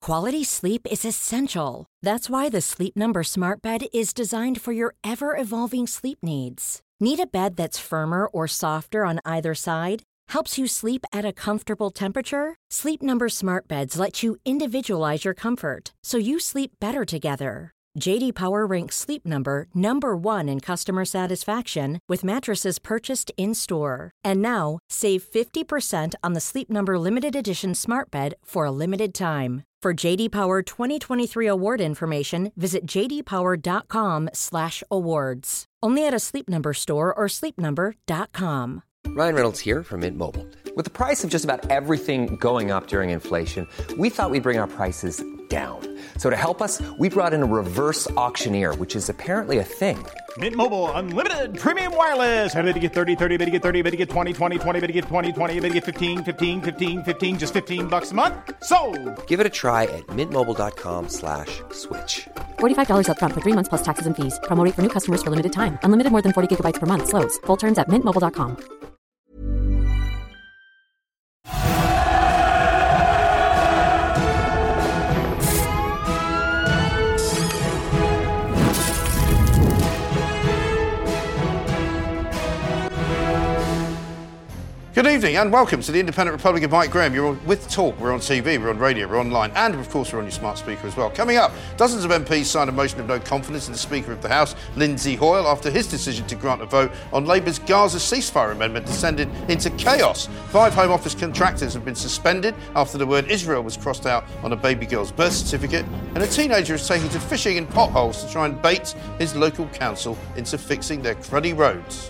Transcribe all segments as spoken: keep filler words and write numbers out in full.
Quality sleep is essential. That's why the Sleep Number Smart Bed is designed for your ever-evolving sleep needs. Need a bed that's firmer or softer on either side? Helps you sleep at a comfortable temperature? Sleep Number Smart Beds let you individualize your comfort, so you sleep better together. J D Power ranks Sleep Number number one in customer satisfaction with mattresses purchased in-store. And now, save fifty percent on the Sleep Number Limited Edition Smart Bed for a limited time. For J D Power twenty twenty-three award information, visit j d power dot com slash awards. Only at a Sleep Number store or sleep number dot com. Ryan Reynolds here from Mint Mobile. With the price of just about everything going up during inflation, we thought we'd bring our prices down. So to help us, we brought in a reverse auctioneer, which is apparently a thing. Mint Mobile Unlimited Premium Wireless. How to get thirty, thirty, how to get thirty, how to get twenty, twenty, twenty, how to get twenty, twenty, how to get fifteen, fifteen, fifteen, fifteen, just fifteen bucks a month? Sold! Give it a try at mintmobile.com slash switch. forty-five dollars up front for three months plus taxes and fees. Promo rate for new customers for limited time. Unlimited more than forty gigabytes per month. Slows full terms at mint mobile dot com. Good evening and welcome to the Independent Republic of Mike Graham. You're with Talk, we're on T V, we're on radio, we're online, and of course we're on your smart speaker as well. Coming up, dozens of M Ps signed a motion of no confidence in the Speaker of the House, Lindsay Hoyle, after his decision to grant a vote on Labour's Gaza ceasefire amendment descended into chaos. Five Home Office contractors have been suspended after the word Israel was crossed out on a baby girl's birth certificate, and a teenager is taking to fishing in potholes to try and bait his local council into fixing their cruddy roads.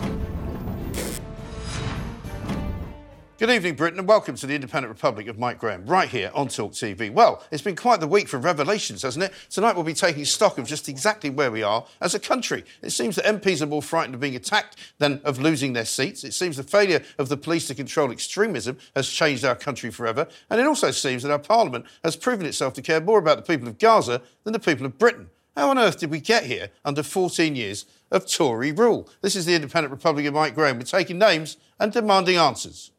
Good evening, Britain, and welcome to the Independent Republic of Mike Graham, right here on Talk T V. Well, it's been quite the week for revelations, hasn't it? Tonight we'll be taking stock of just exactly where we are as a country. It seems that M Ps are more frightened of being attacked than of losing their seats. It seems the failure of the police to control extremism has changed our country forever. And it also seems that our Parliament has proven itself to care more about the people of Gaza than the people of Britain. How on earth did we get here under fourteen years of Tory rule? This is the Independent Republic of Mike Graham. We're taking names and demanding answers.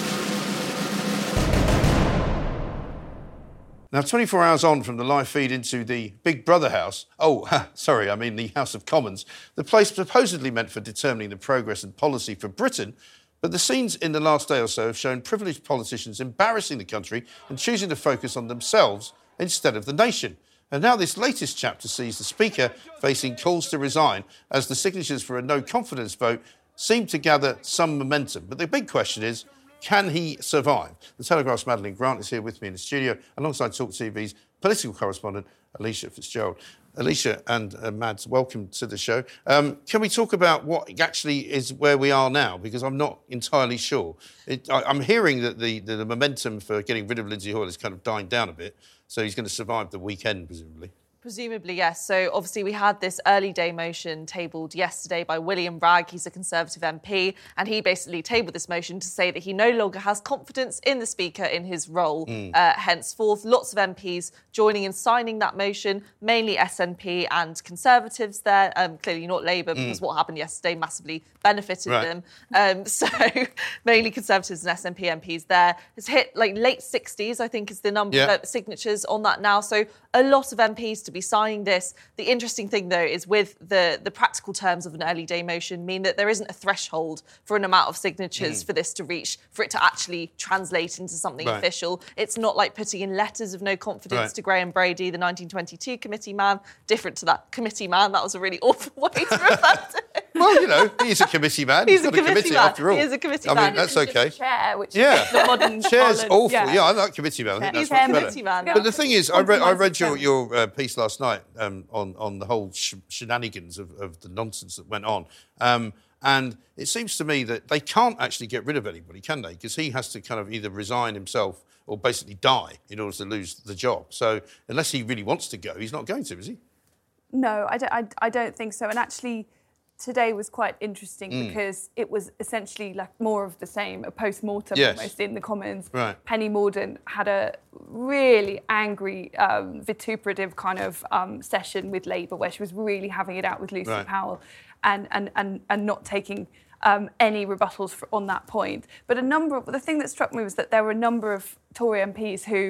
Now, twenty-four hours on from the live feed into the Big Brother house, oh, sorry, I mean the House of Commons, the place supposedly meant for determining the progress and policy for Britain, but the scenes in the last day or so have shown privileged politicians embarrassing the country and choosing to focus on themselves instead of the nation. And now this latest chapter sees the Speaker facing calls to resign as the signatures for a no-confidence vote seem to gather some momentum. But the big question is, can he survive? The Telegraph's Madeline Grant is here with me in the studio, alongside Talk T V's political correspondent, Alicia Fitzgerald. Alicia and uh, Mads, welcome to the show. Um, can we talk about what actually is where we are now? Because I'm not entirely sure. It, I, I'm hearing that the, the, the momentum for getting rid of Lindsay Hoyle is kind of dying down a bit, so he's going to survive the weekend, presumably. Presumably, yes. So obviously we had this early day motion tabled yesterday by William Bragg. He's a Conservative M P, and he basically tabled this motion to say that he no longer has confidence in the Speaker in his role mm. uh, henceforth. Lots of M Ps joining in signing that motion, mainly S N P and Conservatives there. Um, clearly not Labour, mm. because what happened yesterday massively benefited right. them. Um, so mainly Conservatives and S N P M Ps there. It's hit like late sixties, I think, is the number yeah. of signatures on that now. So a lot of M Ps to be signing this. The interesting thing, though, is with the, the practical terms of an early day motion mean that there isn't a threshold for an amount of signatures mm. for this to reach, for it to actually translate into something right. official. It's not like putting in letters of no confidence right. to Graham Brady, the nineteen twenty-two committee man. Different to that committee man. That was a really awful way to refer to him. Well, you know, he's a committee man. He's, he's a, got committee a committee man. after all. He is a committee I man. mean, that's okay. Chair, which yeah. is the modern Chair's Parliament. awful. Yeah. yeah, I like committee man. I think He's that's much committee man. But the thing is, I read, I read your, your uh, piece last night um, on, on the whole sh- shenanigans of, of the nonsense that went on. Um, and it seems to me that they can't actually get rid of anybody, can they? Because he has to kind of either resign himself or basically die in order to lose the job. So unless he really wants to go, he's not going to, is he? No, I don't, I, I don't think so. And actually, today was quite interesting mm. because it was essentially like more of the same, a post-mortem yes. almost in the Commons. Right. Penny Mordaunt had a really angry, um, vituperative kind of um, session with Labour where she was really having it out with Lucy right. Powell and, and, and, and not taking um, any rebuttals for, on that point. But a number of, the thing that struck me was that there were a number of Tory M Ps who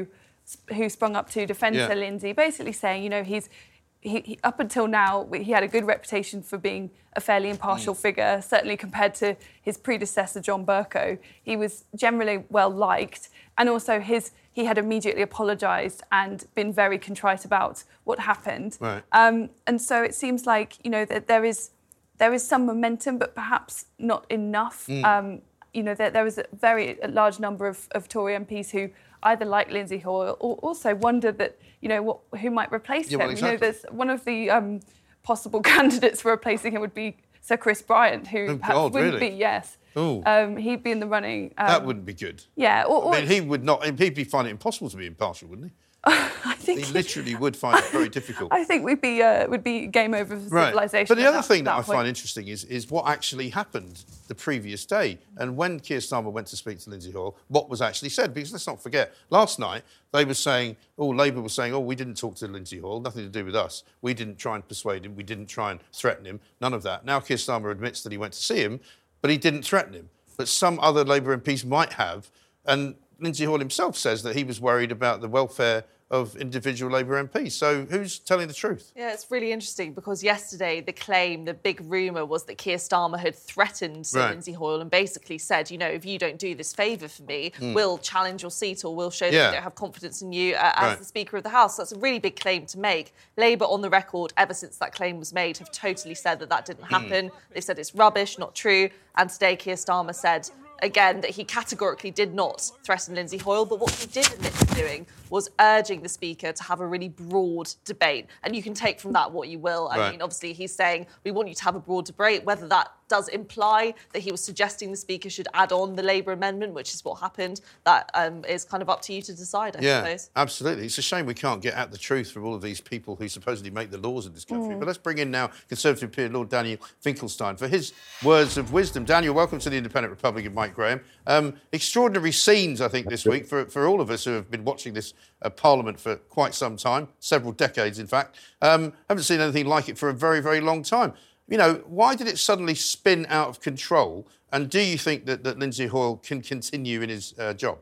who sprung up to defend yeah. Sir Lindsay, basically saying, you know, he's he, he, up until now, he had a good reputation for being a fairly impartial mm. figure, certainly compared to his predecessor, John Bercow. He was generally well-liked, and also his he had immediately apologised and been very contrite about what happened. Right. Um, and so it seems like, you know, that there is there is some momentum, but perhaps not enough. Mm. Um, you know, there, there was a very a large number of, of Tory M Ps who either like Lindsay Hoyle or also wonder that, you know, what, who might replace yeah, him. well, exactly. You know, there's one of the um, possible candidates for replacing him would be Sir Chris Bryant, who oh, perhaps God, wouldn't really? be, yes. Oh. Um, he'd be in the running. Um, that wouldn't be good. Yeah. Or, or I mean, he would not... He'd be finding it impossible to be impartial, wouldn't he? I think he literally would find it very difficult. I think we'd be uh, would be game over for right. civilization. But the other that, thing that, that I point. find interesting is is what actually happened the previous day, and when Keir Starmer went to speak to Lindsay Hoyle, what was actually said. Because let's not forget, last night they were saying, oh, Labour was saying, oh, we didn't talk to Lindsay Hoyle, nothing to do with us. We didn't try and persuade him. We didn't try and threaten him. None of that. Now Keir Starmer admits that he went to see him, but he didn't threaten him. But some other Labour M Ps might have, and Lindsay Hoyle himself says that he was worried about the welfare of individual Labour M Ps. So who's telling the truth? Yeah, it's really interesting because yesterday the claim, the big rumour was that Keir Starmer had threatened Sir right. Lindsay Hoyle and basically said, you know, if you don't do this favour for me, mm. we'll challenge your seat or we'll show that yeah. we don't have confidence in you uh, as right. the Speaker of the House. So that's a really big claim to make. Labour, on the record, ever since that claim was made, have totally said that that didn't happen. Mm. They've said it's rubbish, not true. And today Keir Starmer said again that he categorically did not threaten Lindsay Hoyle, but what he did admit to doing was urging the Speaker to have a really broad debate. And you can take from that what you will. I right. mean, obviously, he's saying we want you to have a broad debate, whether that does imply that he was suggesting the Speaker should add on the Labour amendment, which is what happened. That um, is kind of up to you to decide, I yeah, suppose. Absolutely. It's a shame we can't get at the truth from all of these people who supposedly make the laws in this country. Mm. But let's bring in now Conservative peer Lord Daniel Finkelstein for his words of wisdom. Daniel, welcome to the Independent Republic of Mike Graham. Um, extraordinary scenes, I think, this week for, for all of us who have been watching this uh, Parliament for quite some time, several decades, in fact. Um, haven't seen anything like it for a very, very long time. You know, why did it suddenly spin out of control? And do you think that, that Lindsay Hoyle can continue in his uh, job?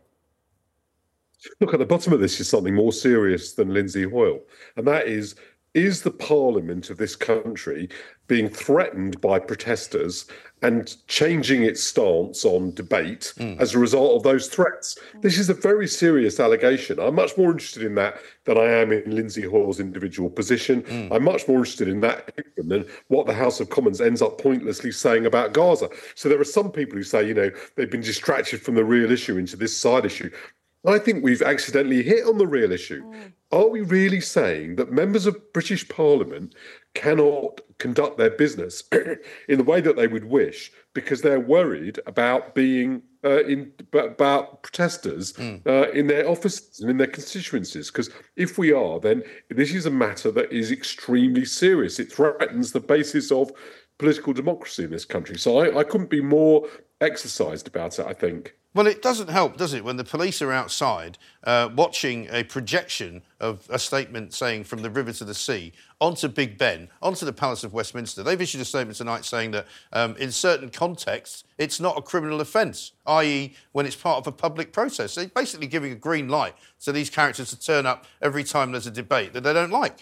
Look, at the bottom of this is something more serious than Lindsay Hoyle, and that is, is the Parliament of this country being threatened by protesters and changing its stance on debate mm. as a result of those threats? This is a very serious allegation. I'm much more interested in that than I am in Lindsay Hoyle's individual position. Mm. I'm much more interested in that than what the House of Commons ends up pointlessly saying about Gaza. So there are some people who say, you know, they've been distracted from the real issue into this side issue. I think we've accidentally hit on the real issue. Mm. Are we really saying that members of British Parliament cannot conduct their business in the way that they would wish because they're worried about being uh, in about protesters mm. uh, in their offices and in their constituencies? Because if we are, then this is a matter that is extremely serious. It threatens the basis of political democracy in this country. So I, I couldn't be more exercised about it, I think. Well, it doesn't help, does it, when the police are outside uh, watching a projection of a statement saying from the river to the sea onto Big Ben, onto the Palace of Westminster. They've issued a statement tonight saying that um, in certain contexts it's not a criminal offence, that is when it's part of a public process. They're basically giving a green light to these characters to turn up every time there's a debate that they don't like.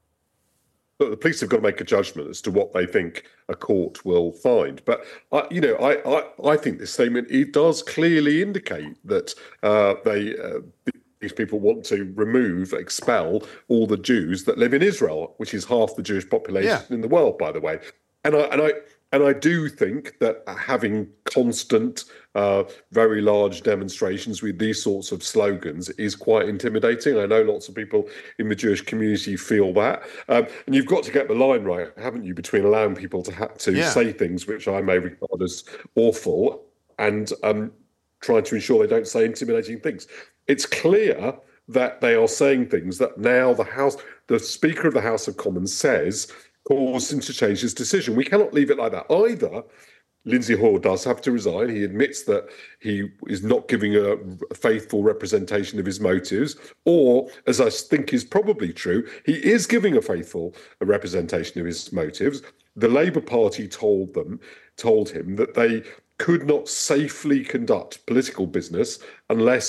But the police have got to make a judgment as to what they think a court will find. But, uh, you know, I, I, I think this statement, it does clearly indicate that uh, they... Uh, these people want to remove, expel all the Jews that live in Israel, which is half the Jewish population yeah. in the world, by the way. And I and I and I do think that having constant, uh, very large demonstrations with these sorts of slogans is quite intimidating. I know lots of people in the Jewish community feel that, um, and you've got to get the line right, haven't you, between allowing people to have to yeah. say things which I may regard as awful and um, trying to ensure they don't say intimidating things. It's clear that they are saying things that now the House, the Speaker of the House of Commons says caused him to change his decision. We cannot leave it like that. Either Lindsay Hoyle does have to resign. He admits that he is not giving a faithful representation of his motives, or, as I think is probably true, he is giving a faithful representation of his motives. The Labour Party told them, told him that they could not safely conduct political business unless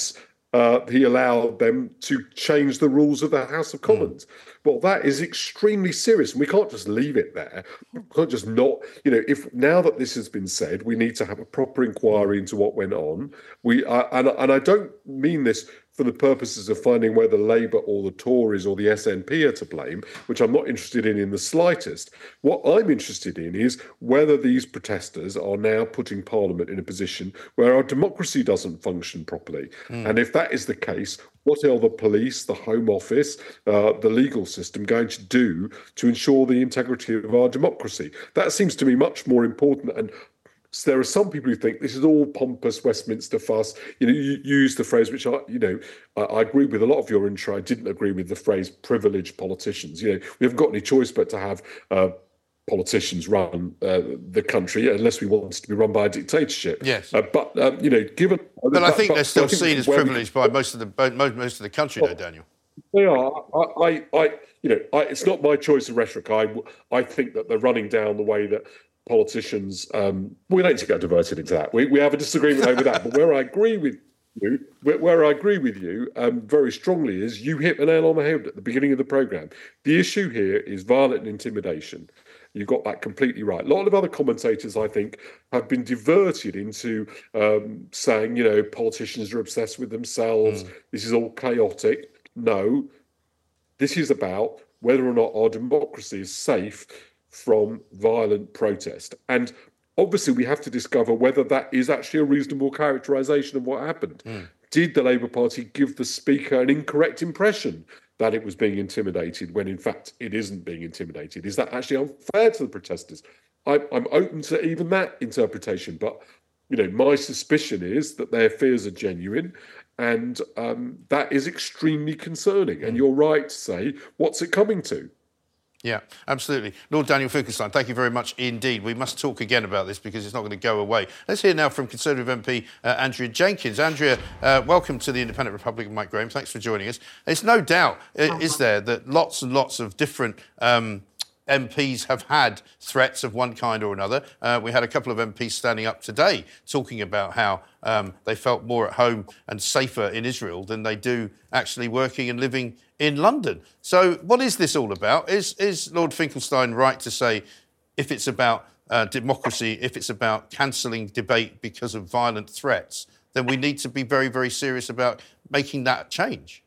uh, he allowed them to change the rules of the House of Commons. Mm. Well, that is extremely serious, and we can't just leave it there. We can't just not, you know, if now that this has been said, we need to have a proper inquiry into what went on. We uh, and, and I don't mean this for the purposes of finding whether Labour or the Tories or the S N P are to blame, which I'm not interested in in the slightest. What I'm interested in is whether these protesters are now putting Parliament in a position where our democracy doesn't function properly. Mm. And if that is the case, what are the police, the Home Office, uh, the legal system going to do to ensure the integrity of our democracy? That seems to me much more important. And so there are some people who think this is all pompous Westminster fuss. You know, you use the phrase, which I, you know, I, I agree with a lot of your intro. I didn't agree with the phrase privileged politicians. You know, we haven't got any choice but to have uh, politicians run uh, the country unless we want it to be run by a dictatorship. Yes. Uh, but, um, you know, given... But that, I think but, they're still seen as privileged we, by most of the most, most of the country, well, though, Daniel. They are. I, I, I you know, I, it's not my choice of rhetoric. I, I think that they're running down the way that politicians, um, we don't need to get diverted into that. We we have a disagreement over that. But where I agree with you, where, where I agree with you um, very strongly is you hit the nail on the head at the beginning of the programme. The issue here is violent intimidation. You got that completely right. A lot of other commentators, I think, have been diverted into um, saying, you know, politicians are obsessed with themselves. Mm. This is all chaotic. No, this is about whether or not our democracy is safe from violent protest. And obviously we have to discover whether that is actually a reasonable characterisation of what happened. Mm. Did the Labour Party give the Speaker an incorrect impression that it was being intimidated when in fact it isn't being intimidated? Is that actually unfair to the protesters? I, I'm open to even that interpretation, but you know, my suspicion is that their fears are genuine, and um, that is extremely concerning. Mm. And you're right to say, what's it coming to? Yeah, absolutely. Lord Daniel Finkelstein, thank you very much indeed. We must talk again about this because it's not going to go away. Let's hear now from Conservative M P uh, Andrea Jenkins. Andrea, uh, welcome to the Independent Republican. Mike Graham, thanks for joining us. There's no doubt, uh, is there, that lots and lots of different um, M Ps have had threats of one kind or another. Uh, we had a couple of M Ps standing up today talking about how um, they felt more at home and safer in Israel than they do actually working and living in London. So what is this all about? Is is Lord Finkelstein right to say if it's about uh, democracy, if it's about cancelling debate because of violent threats, then we need to be very, very serious about making that change?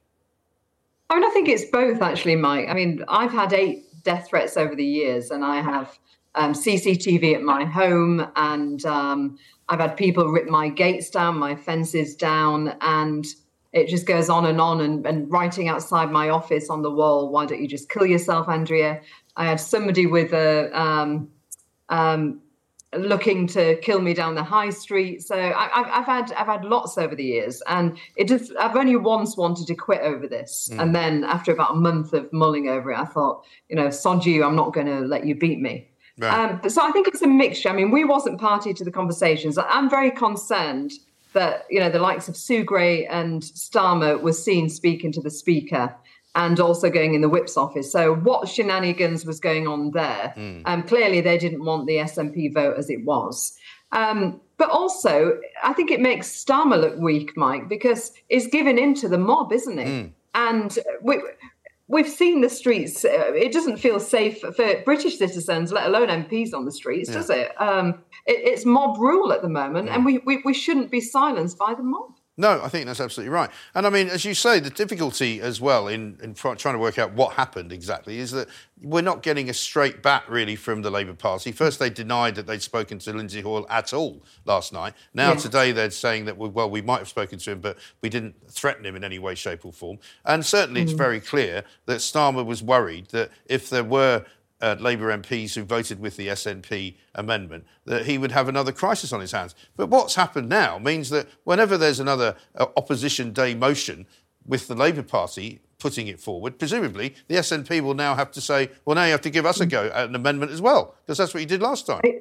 I mean, I think it's both, actually, Mike. I mean, I've had eight death threats over the years, and I have um, C C T V at my home, and um, I've had people rip my gates down, my fences down, and it just goes on and on, and, and writing outside my office on the wall, why don't you just kill yourself, Andrea? I had somebody with a um, um, looking to kill me down the high street. So I, I've, I've had I've had lots over the years, and it just I've only once wanted to quit over this, mm. and then after about a month of mulling over it, I thought, you know, sod you, I'm not going to let you beat me. Right. Um, but so I think it's a mixture. I mean, we wasn't party to the conversations. I'm very concerned that, you know, the likes of Sue Gray and Starmer were seen speaking to the Speaker and also going in the Whip's office. So what shenanigans was going on there? Mm. Um, clearly, they didn't want the S N P vote as it was. Um, but also, I think it makes Starmer look weak, Mike, because he's given in to the mob, isn't he? Mm. And we, we've seen the streets. Uh, it doesn't feel safe for British citizens, let alone M Ps on the streets, yeah. does it? Um, it? It's mob rule at the moment, yeah. and we, we, we shouldn't be silenced by the mob. No, I think that's absolutely right. And I mean, as you say, the difficulty as well in, in trying to work out what happened exactly is that we're not getting a straight bat, really, from the Labour Party. First, they denied that they'd spoken to Lindsay Hoyle at all last night. Now, yes. today, they're saying that, we, well, we might have spoken to him, but we didn't threaten him in any way, shape or form. And certainly, mm. it's very clear that Starmer was worried that if there were Uh, Labour M Ps who voted with the S N P amendment, that he would have another crisis on his hands. But what's happened now means that whenever there's another uh, opposition day motion with the Labour Party putting it forward, presumably the S N P will now have to say, well, now you have to give us a go at an amendment as well, because that's what you did last time.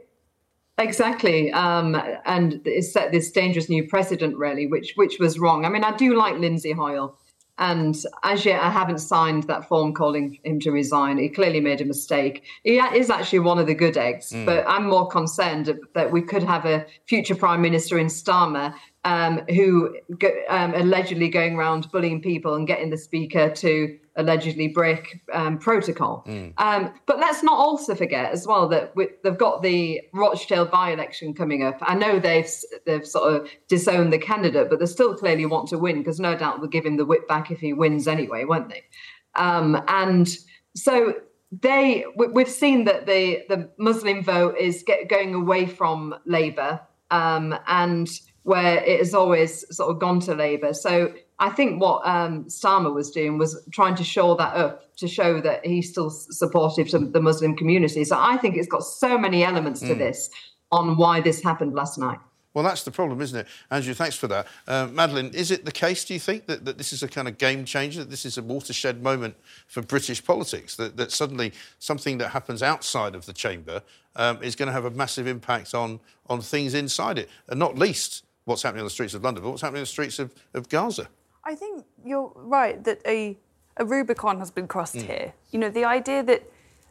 Exactly. Um, and it set this dangerous new precedent, really, which which was wrong. I mean, I do like Lindsay Hoyle. And as yet, I haven't signed that form calling him to resign. He clearly made a mistake. He is actually one of the good eggs, mm. but I'm more concerned that we could have a future Prime Minister in Starmer um, who go, um, allegedly going around bullying people and getting the speaker to allegedly break um, protocol. Mm. Um, but let's not also forget as well that we, they've got the Rochdale by-election coming up. I know they've they've sort of disowned the candidate, but they still clearly want to win, because no doubt they'll give him the whip back if he wins anyway, won't they? Um, and so they we've seen that the, the Muslim vote is get, going away from Labour, um, and where it has always sort of gone to Labour. So I think what um, Starmer was doing was trying to shore that up, to show that he's still supportive to the Muslim community. So I think it's got so many elements to mm. this on why this happened last night. Well, that's the problem, isn't it? Andrew, thanks for that. Uh, Madeleine, is it the case, do you think, that, that this is a kind of game changer, that this is a watershed moment for British politics, that, that suddenly something that happens outside of the chamber um, is going to have a massive impact on, on things inside it, and not least what's happening on the streets of London, but what's happening on the streets of, of Gaza? I think you're right that a, a Rubicon has been crossed mm. here. You know, the idea that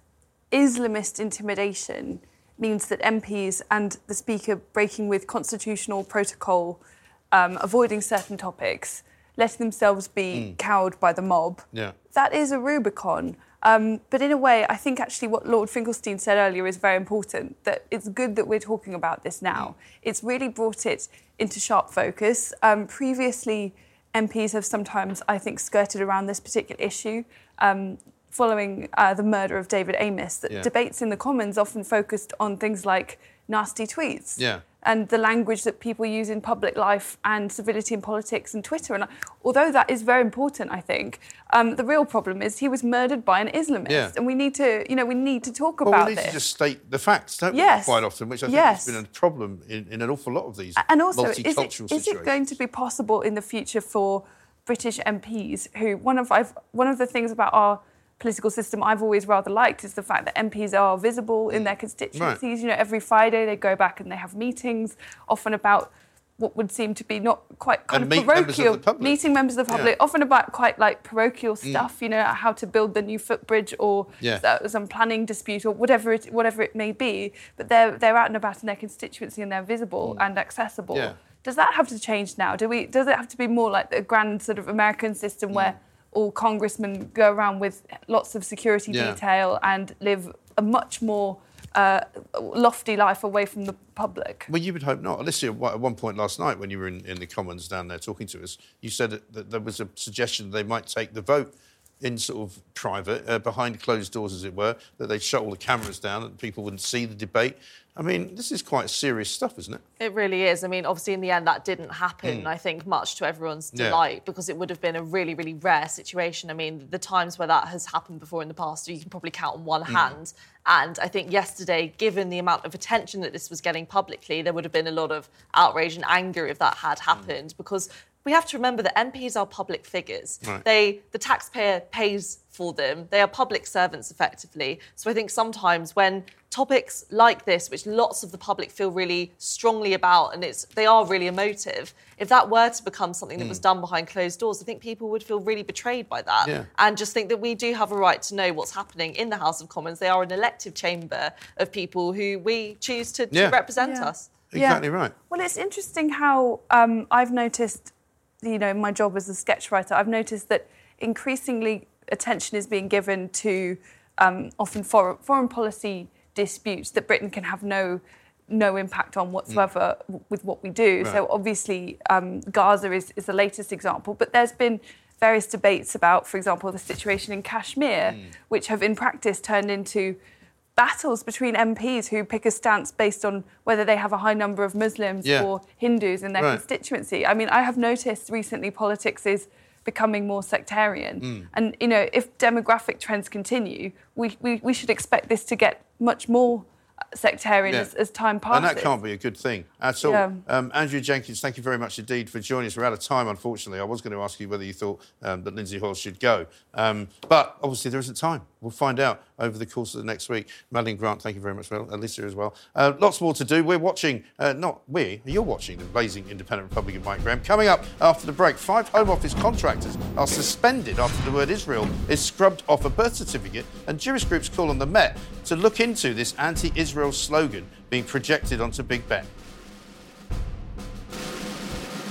Islamist intimidation means that M Ps and the Speaker breaking with constitutional protocol, um, avoiding certain topics, letting themselves be mm. cowed by the mob, yeah. that is a Rubicon. Um, but in a way, I think actually what Lord Finkelstein said earlier is very important, that it's good that we're talking about this now. Mm. It's really brought it into sharp focus. Um, previously, M Ps have sometimes, I think, skirted around this particular issue. Um, following uh, the murder of David Amess, that yeah. debates in the Commons often focused on things like nasty tweets yeah. and the language that people use in public life and civility in politics and Twitter. And although that is very important, I think, um, the real problem is he was murdered by an Islamist. Yeah. And we need to, you know, we need to talk well, about we need this. to just state the facts, don't yes. we, quite often, which I think yes. has been a problem in, in an awful lot of these and also, multicultural is it, situations. Is it going to be possible in the future for British M Ps who, one of, I've, one of the things about our political system I've always rather liked is the fact that M Ps are visible in their constituencies. Right. You know, every Friday they go back and they have meetings, often about what would seem to be not quite kind and of meet parochial, members of the meeting members of the public, yeah. often about quite like parochial mm. stuff. You know, how to build the new footbridge or yeah. some planning dispute or whatever it whatever it may be. But they're they're out and about in their constituency and they're visible mm. and accessible. Yeah. Does that have to change now? Do we? Does it have to be more like the grand sort of American system mm. where all congressmen go around with lots of security yeah. detail and live a much more uh, lofty life away from the public? Well, you would hope not. Alicia, at one point last night when you were in, in the Commons down there talking to us, you said that, that there was a suggestion they might take the vote in sort of private, uh, behind closed doors, as it were, that they'd shut all the cameras down and people wouldn't see the debate. I mean, this is quite serious stuff, isn't it? It really is. I mean, obviously, in the end, that didn't happen, mm. I think, much to everyone's yeah. delight, because it would have been a really, really rare situation. I mean, the times where that has happened before in the past, you can probably count on one mm. hand. And I think yesterday, given the amount of attention that this was getting publicly, there would have been a lot of outrage and anger if that had happened, mm. because we have to remember that M Ps are public figures. Right. They, the taxpayer pays for them. They are public servants, effectively. So I think sometimes when topics like this, which lots of the public feel really strongly about, and it's they are really emotive, if that were to become something that mm. was done behind closed doors, I think people would feel really betrayed by that. Yeah. And just think that we do have a right to know what's happening in the House of Commons. They are an elective chamber of people who we choose to, yeah. to represent yeah. us. Exactly yeah. right. Well, it's interesting how um, I've noticed, you know, in my job as a sketch writer, I've noticed that increasingly attention is being given to um, often foreign, foreign policy disputes that Britain can have no no impact on whatsoever mm. with what we do. Right. So obviously um, Gaza is, is the latest example, but there's been various debates about, for example, the situation in Kashmir, mm. which have in practice turned into battles between M Ps who pick a stance based on whether they have a high number of Muslims yeah. or Hindus in their right. constituency. I mean, I have noticed recently politics is becoming more sectarian. Mm. And, you know, if demographic trends continue, we, we, we should expect this to get much more sectarian yeah. as, as time passes. And that can't be a good thing at all. Yeah. Um, Andrew Jenkins, thank you very much indeed for joining us. We're out of time, unfortunately. I was going to ask you whether you thought um, that Lindsay Hoyle should go. Um, but obviously there isn't time. We'll find out over the course of the next week. Madeleine Grant, thank you very much, well, Alicia as well. Uh, lots more to do. We're watching, uh, not we, you're watching the blazing independent Republican Mike Graham. Coming up after the break, five Home Office contractors are suspended after the word Israel is scrubbed off a birth certificate, and Jewish groups call on the Met to look into this anti-Israel slogan being projected onto Big Ben.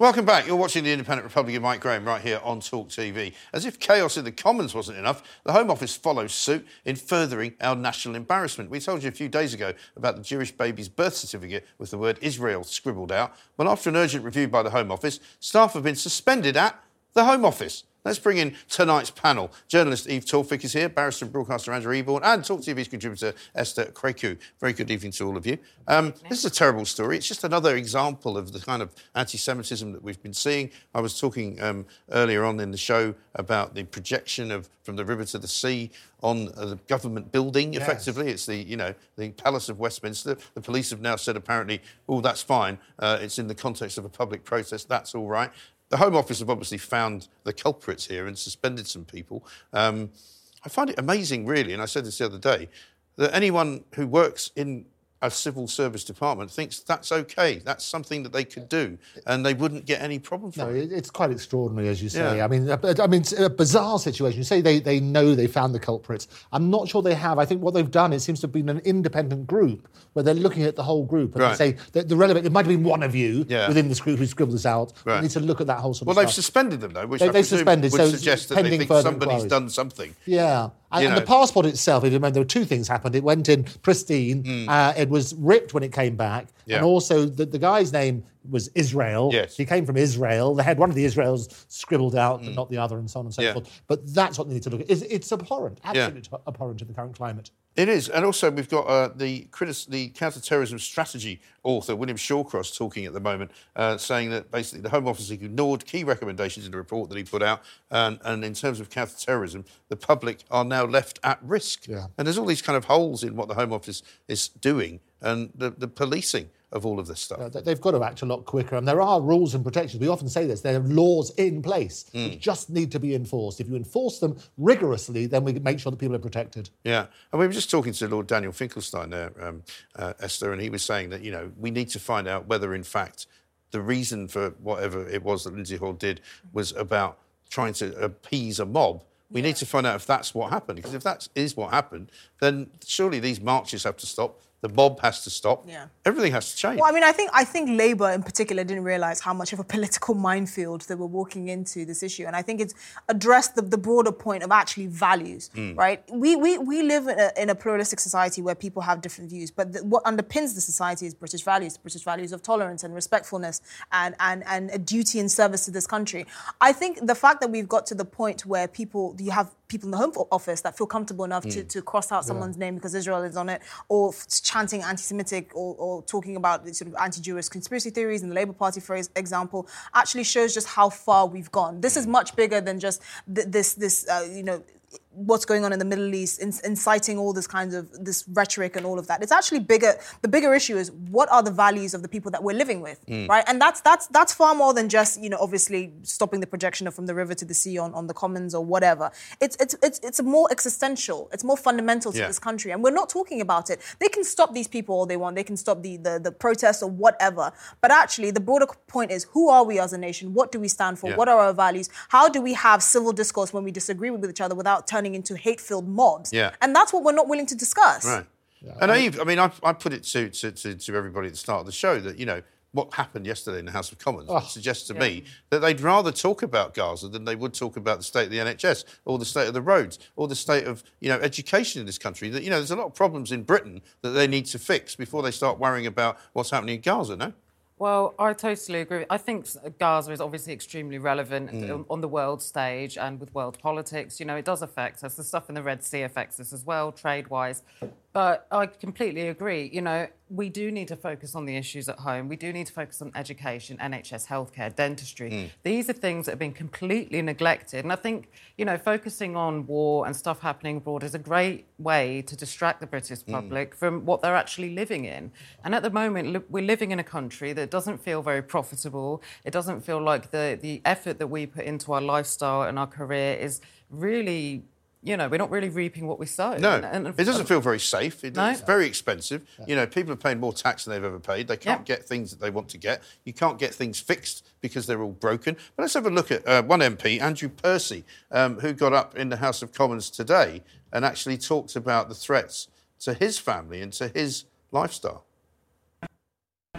Welcome back. You're watching the Independent Republic of Mike Graham right here on Talk T V. As if chaos in the Commons wasn't enough, the Home Office follows suit in furthering our national embarrassment. We told you a few days ago about the Jewish baby's birth certificate with the word Israel scribbled out. Well, after an urgent review by the Home Office, staff have been suspended at the Home Office. Let's bring in tonight's panel. Journalist Eve Tawfik is here, barrister and broadcaster Andrew Eborn, and Talk T V's contributor Esther Kreku. Very good evening to all of you. Um, this is a terrible story. It's just another example of the kind of anti-Semitism that we've been seeing. I was talking um, earlier on in the show about the projection of from the river to the sea on uh, the government building, yes. Effectively. It's the, you know, the Palace of Westminster. The police have now said apparently, oh, that's fine. Uh, it's in the context of a public protest. That's all right. The Home Office have obviously found the culprits here and suspended some people. Um, I find it amazing, really, and I said this the other day, that anyone who works in a civil service department thinks that's OK. That's something that they could do, and they wouldn't get any problem from no, it. It's quite extraordinary, as you say. Yeah. I mean, I mean, it's a bizarre situation. You say they, they know they found the culprits. I'm not sure they have. I think what they've done, it seems to have been an independent group where they're looking at the whole group and right. they say that the relevant, it might have been one of you yeah. within this group who scribbled this out. Right. They need to look at that whole sort well, of stuff. Well, they've suspended them, though, which they, I they've presume suspended, would so suggest that they think somebody's inquiries. done something. Yeah. And, you and know. the passport itself, if you remember, there were two things happened. It went in pristine. Mm. Uh, it was ripped when it came back. Yeah. And also, the, the guy's name was Israel. Yes. He came from Israel. They had one of the Israels scribbled out, Mm. but not the other, and so on and so Yeah. forth. But that's what they need to look at. It's, it's abhorrent, absolutely Yeah. abhorrent in the current climate. It is. And also we've got uh, the critis- the counter-terrorism strategy author, William Shawcross, talking at the moment, uh, saying that basically the Home Office ignored key recommendations in the report that he put out. And, and in terms of counter-terrorism, the public are now left at risk. Yeah. And there's all these kind of holes in what the Home Office is doing and the, the policing of all of this stuff. Uh, they've got to act a lot quicker. And there are rules and protections. We often say this. There are laws in place Mm. which just need to be enforced. If you enforce them rigorously, then we make sure that people are protected. Yeah, and we were just talking to Lord Daniel Finkelstein there, um, uh, Esther, and he was saying that, you know, we need to find out whether, in fact, the reason for whatever it was that Lindsay Hall did was about trying to appease a mob. We yeah. need to find out if that's what happened, because if that is what happened, then surely these marches have to stop. The mob has to stop. Yeah. Everything has to change. Well, I mean, I think I think Labour in particular didn't realise how much of a political minefield they were walking into this issue. And I think it's addressed the, the broader point of actually values, mm. right? We, we we live in a, in a pluralistic society where people have different views, but the, what underpins the society is British values, British values of tolerance and respectfulness and, and, and a duty and service to this country. I think the fact that we've got to the point where people, you have people in the Home Office that feel comfortable enough mm. to, to cross out someone's yeah. name because Israel is on it, or f- chanting anti-Semitic or, or talking about sort of anti-Jewish conspiracy theories in the Labour Party, for example, actually shows just how far we've gone. This is much bigger than just th- this, this uh, you know, what's going on in the Middle East, inciting all this kinds of this rhetoric and all of that. It's actually bigger. The bigger issue is what are the values of the people that we're living with, mm. right? And that's that's that's far more than just, you know, obviously stopping the projection of from the river to the sea on, on the Commons or whatever. It's it's it's it's more existential. It's more fundamental to yeah. this country, and we're not talking about it. They can stop these people all they want. They can stop the the, the protests or whatever. But actually, the broader point is: who are we as a nation? What do we stand for? Yeah. What are our values? How do we have civil discourse when we disagree with each other without turning into hate-filled mobs? Yeah. And that's what we're not willing to discuss. Right. Yeah. And Eve, I mean, I, I put it to, to, to, to everybody at the start of the show that, you know, what happened yesterday in the House of Commons oh, suggests to yeah. me that they'd rather talk about Gaza than they would talk about the state of the N H S or the state of the roads or the state of, you know, education in this country. That, you know, there's a lot of problems in Britain that they need to fix before they start worrying about what's happening in Gaza, no? Well, I totally agree. I think Gaza is obviously extremely relevant mm. on the world stage and with world politics. You know, it does affect us. The stuff in the Red Sea affects us as well, trade-wise. But I completely agree. You know, we do need to focus on the issues at home. We do need to focus on education, N H S, healthcare, dentistry. Mm. These are things that have been completely neglected. And I think, you know, focusing on war and stuff happening abroad is a great way to distract the British public mm. from what they're actually living in. And at the moment, we're living in a country that doesn't feel very profitable. It doesn't feel like the, the effort that we put into our lifestyle and our career is really... You know, we're not really reaping what we sow. No, and, and, it doesn't feel very safe. It, no. It's very expensive. Yeah. You know, people are paying more tax than they've ever paid. They can't yeah. get things that they want to get. You can't get things fixed because they're all broken. But let's have a look at uh, one M P, Andrew Percy, um, who got up in the House of Commons today and actually talked about the threats to his family and to his lifestyle.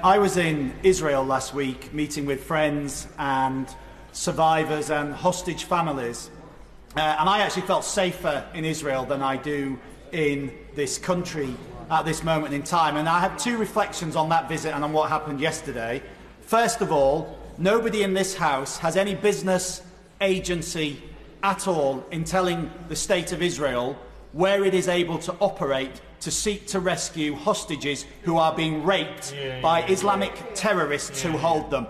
I was in Israel last week meeting with friends and survivors and hostage families. Uh, and I actually felt safer in Israel than I do in this country at this moment in time. And I have two reflections on that visit and on what happened yesterday. First of all, nobody in this House has any business, agency at all in telling the State of Israel where it is able to operate to seek to rescue hostages who are being raped yeah, by yeah, Islamic yeah. terrorists yeah, who hold them.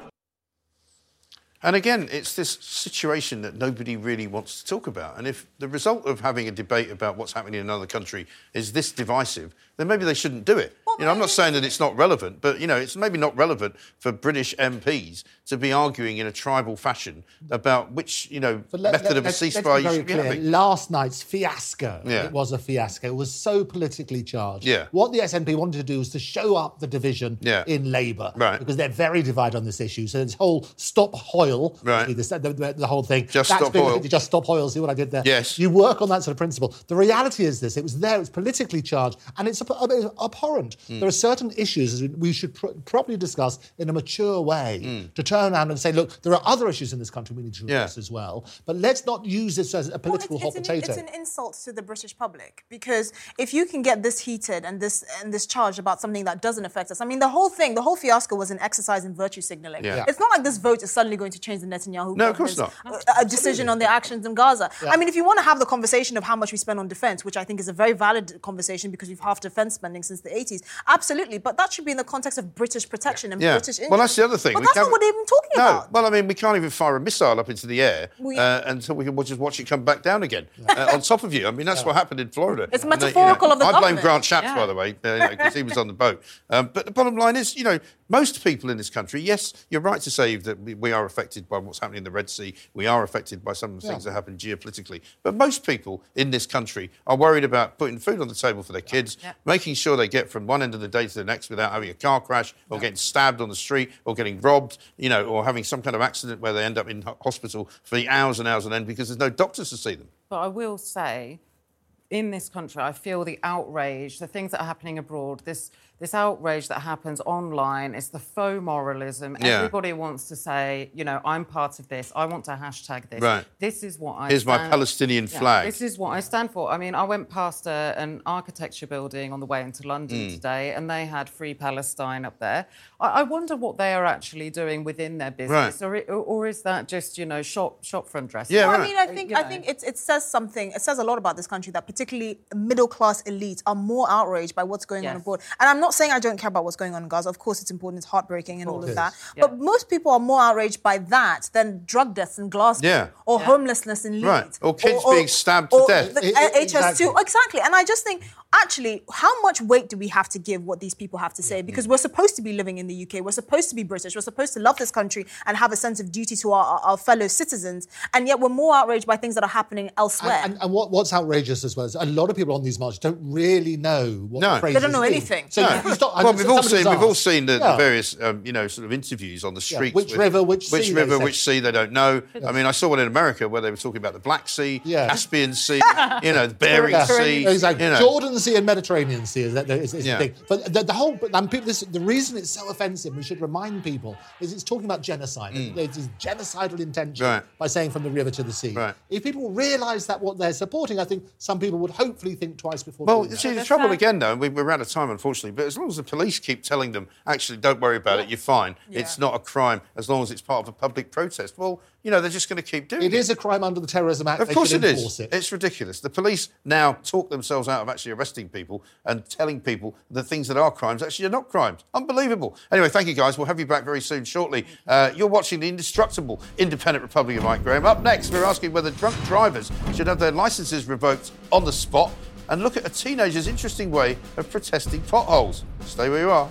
And again, it's this situation that nobody really wants to talk about. And if the result of having a debate about what's happening in another country is this divisive, then maybe they shouldn't do it. Well, you know, I'm not saying that it's not relevant, but, you know, it's maybe not relevant for British M Ps to be arguing in a tribal fashion about which, you know, let, method let, of a ceasefire you should be having. Last night's fiasco, yeah. it was a fiasco, it was so politically charged. Yeah. What the S N P wanted to do was to show up the division yeah. in Labour. Right. Because they're very divided on this issue. So this whole stop Hoyle, right. the, the, the whole thing. Just that's stop been, Hoyle. Just stop Hoyle, see what I did there? Yes. You work on that sort of principle. The reality is this, it was there, it was politically charged, and it's abhorrent. Mm. There are certain issues we should pr- properly discuss in a mature way mm. to turn around and say, look, there are other issues in this country we need to address yeah. as well, but let's not use this as a political well, it's, hot it's potato. An, it's an insult to the British public, because if you can get this heated and this and this charged about something that doesn't affect us, I mean, the whole thing, the whole fiasco was an exercise in virtue signalling. Yeah. Yeah. It's not like this vote is suddenly going to change the Netanyahu no, of course not. A, a decision on their actions in Gaza. Yeah. I mean, if you want to have the conversation of how much we spend on defence, which I think is a very valid conversation because we've halved defence spending since the eighties, absolutely, but that should be in the context of British protection and yeah. British interests. Well, that's the other thing. But we that's not what they're even talking no. about. Well, I mean, we can't even fire a missile up into the air we, uh, until we can just watch it come back down again uh, on top of you. I mean, that's yeah. what happened in Florida. It's metaphorical and, they, you know, of the I government. blame Grant Shapps, yeah. by the way, because uh, he was on the boat. Um, but the bottom line is, you know, most people in this country, yes, you're right to say that we, we are affected by what's happening in the Red Sea. We are affected by some of the yeah. things that happen geopolitically. But most people in this country are worried about putting food on the table for their kids, yeah. making sure they get from one end of the day to the next without having a car crash or yeah. getting stabbed on the street or getting robbed, you know, or having some kind of accident where they end up in hospital for hours and hours on end because there's no doctors to see them. But I will say, in this country, I feel the outrage, the things that are happening abroad, this this outrage that happens online, it's the faux moralism. Yeah. Everybody wants to say, you know, I'm part of this. I want to hashtag this. Right. This is what I Here's stand... my Palestinian yeah, flag. This is what I stand for. I mean, I went past a, an architecture building on the way into London mm. today, and they had Free Palestine up there. I, I wonder what they are actually doing within their business, right. or, or is that just, you know, shop shop front dressing? Yeah, well, right. I mean, I think you I know. think it, it says something. It says a lot about this country that particularly middle class elites are more outraged by what's going yes. on abroad. And I'm not saying I don't care about what's going on in Gaza. Of course, it's important. It's heartbreaking and all of is. that. Yeah. But most people are more outraged by that than drug deaths in Glasgow Yeah. or Yeah. homelessness in Leeds. Right. Or kids or, being stabbed to or death. The It- it- H S two. exactly. Exactly. And I just think, actually, how much weight do we have to give what these people have to say? Because we're supposed to be living in the U K. We're supposed to be British. We're supposed to love this country and have a sense of duty to our, our fellow citizens. And yet we're more outraged by things that are happening elsewhere. And, and, and what, what's outrageous as well is a lot of people on these marches don't really know what No. the phrase They don't know mean. anything. So No. you, you stop, well, we've all somebody seen was we've all asked, seen the, yeah. the various um, you know sort of interviews on the streets. which with, river, which which sea, they river, say. which sea they don't know. I mean, I saw one in America where they were talking about the Black Sea, Yeah. Caspian Sea, you know, the Bering Yeah. Sea. Exactly. You know. Jordan Sea and Mediterranean Sea is, that, is, is Yeah. the thing. But the, the whole, and people, this, the reason it's so offensive, we should remind people, is it's talking about genocide. Mm. It's genocidal intention Right. by saying from the river to the sea. Right. If people realise that what they're supporting, I think some people would hopefully think twice before Well, doing you that. see, the trouble again, though, we, we're out of time, unfortunately, but as long as the police keep telling them, actually, don't worry about it, you're fine, Yeah. it's not a crime, as long as it's part of a public protest, well, you know, they're just going to keep doing it. It is a crime under the Terrorism Act. Of They course should it enforce is. It. It's ridiculous. The police now talk themselves out of actually arresting people and telling people the things that are crimes actually are not crimes. Unbelievable. Anyway, thank you, guys. We'll have you back very soon, shortly. Uh, you're watching the indestructible Independent Republic of Mike Graham. Up next, we're asking whether drunk drivers should have their licences revoked on the spot and look at a teenager's interesting way of protesting potholes. Stay where you are.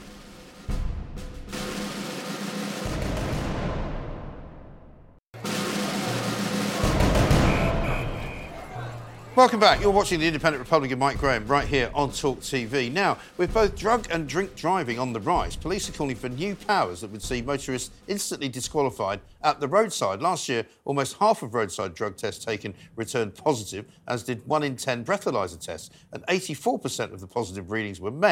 Welcome back. You're watching the Independent Republic of Mike Graham right here on Talk T V. Now, with both drug and drink driving on the rise, police are calling for new powers that would see motorists instantly disqualified at the roadside. Last year, almost half of roadside drug tests taken returned positive, as did one in ten breathalyser tests, and eighty-four percent of the positive readings were men.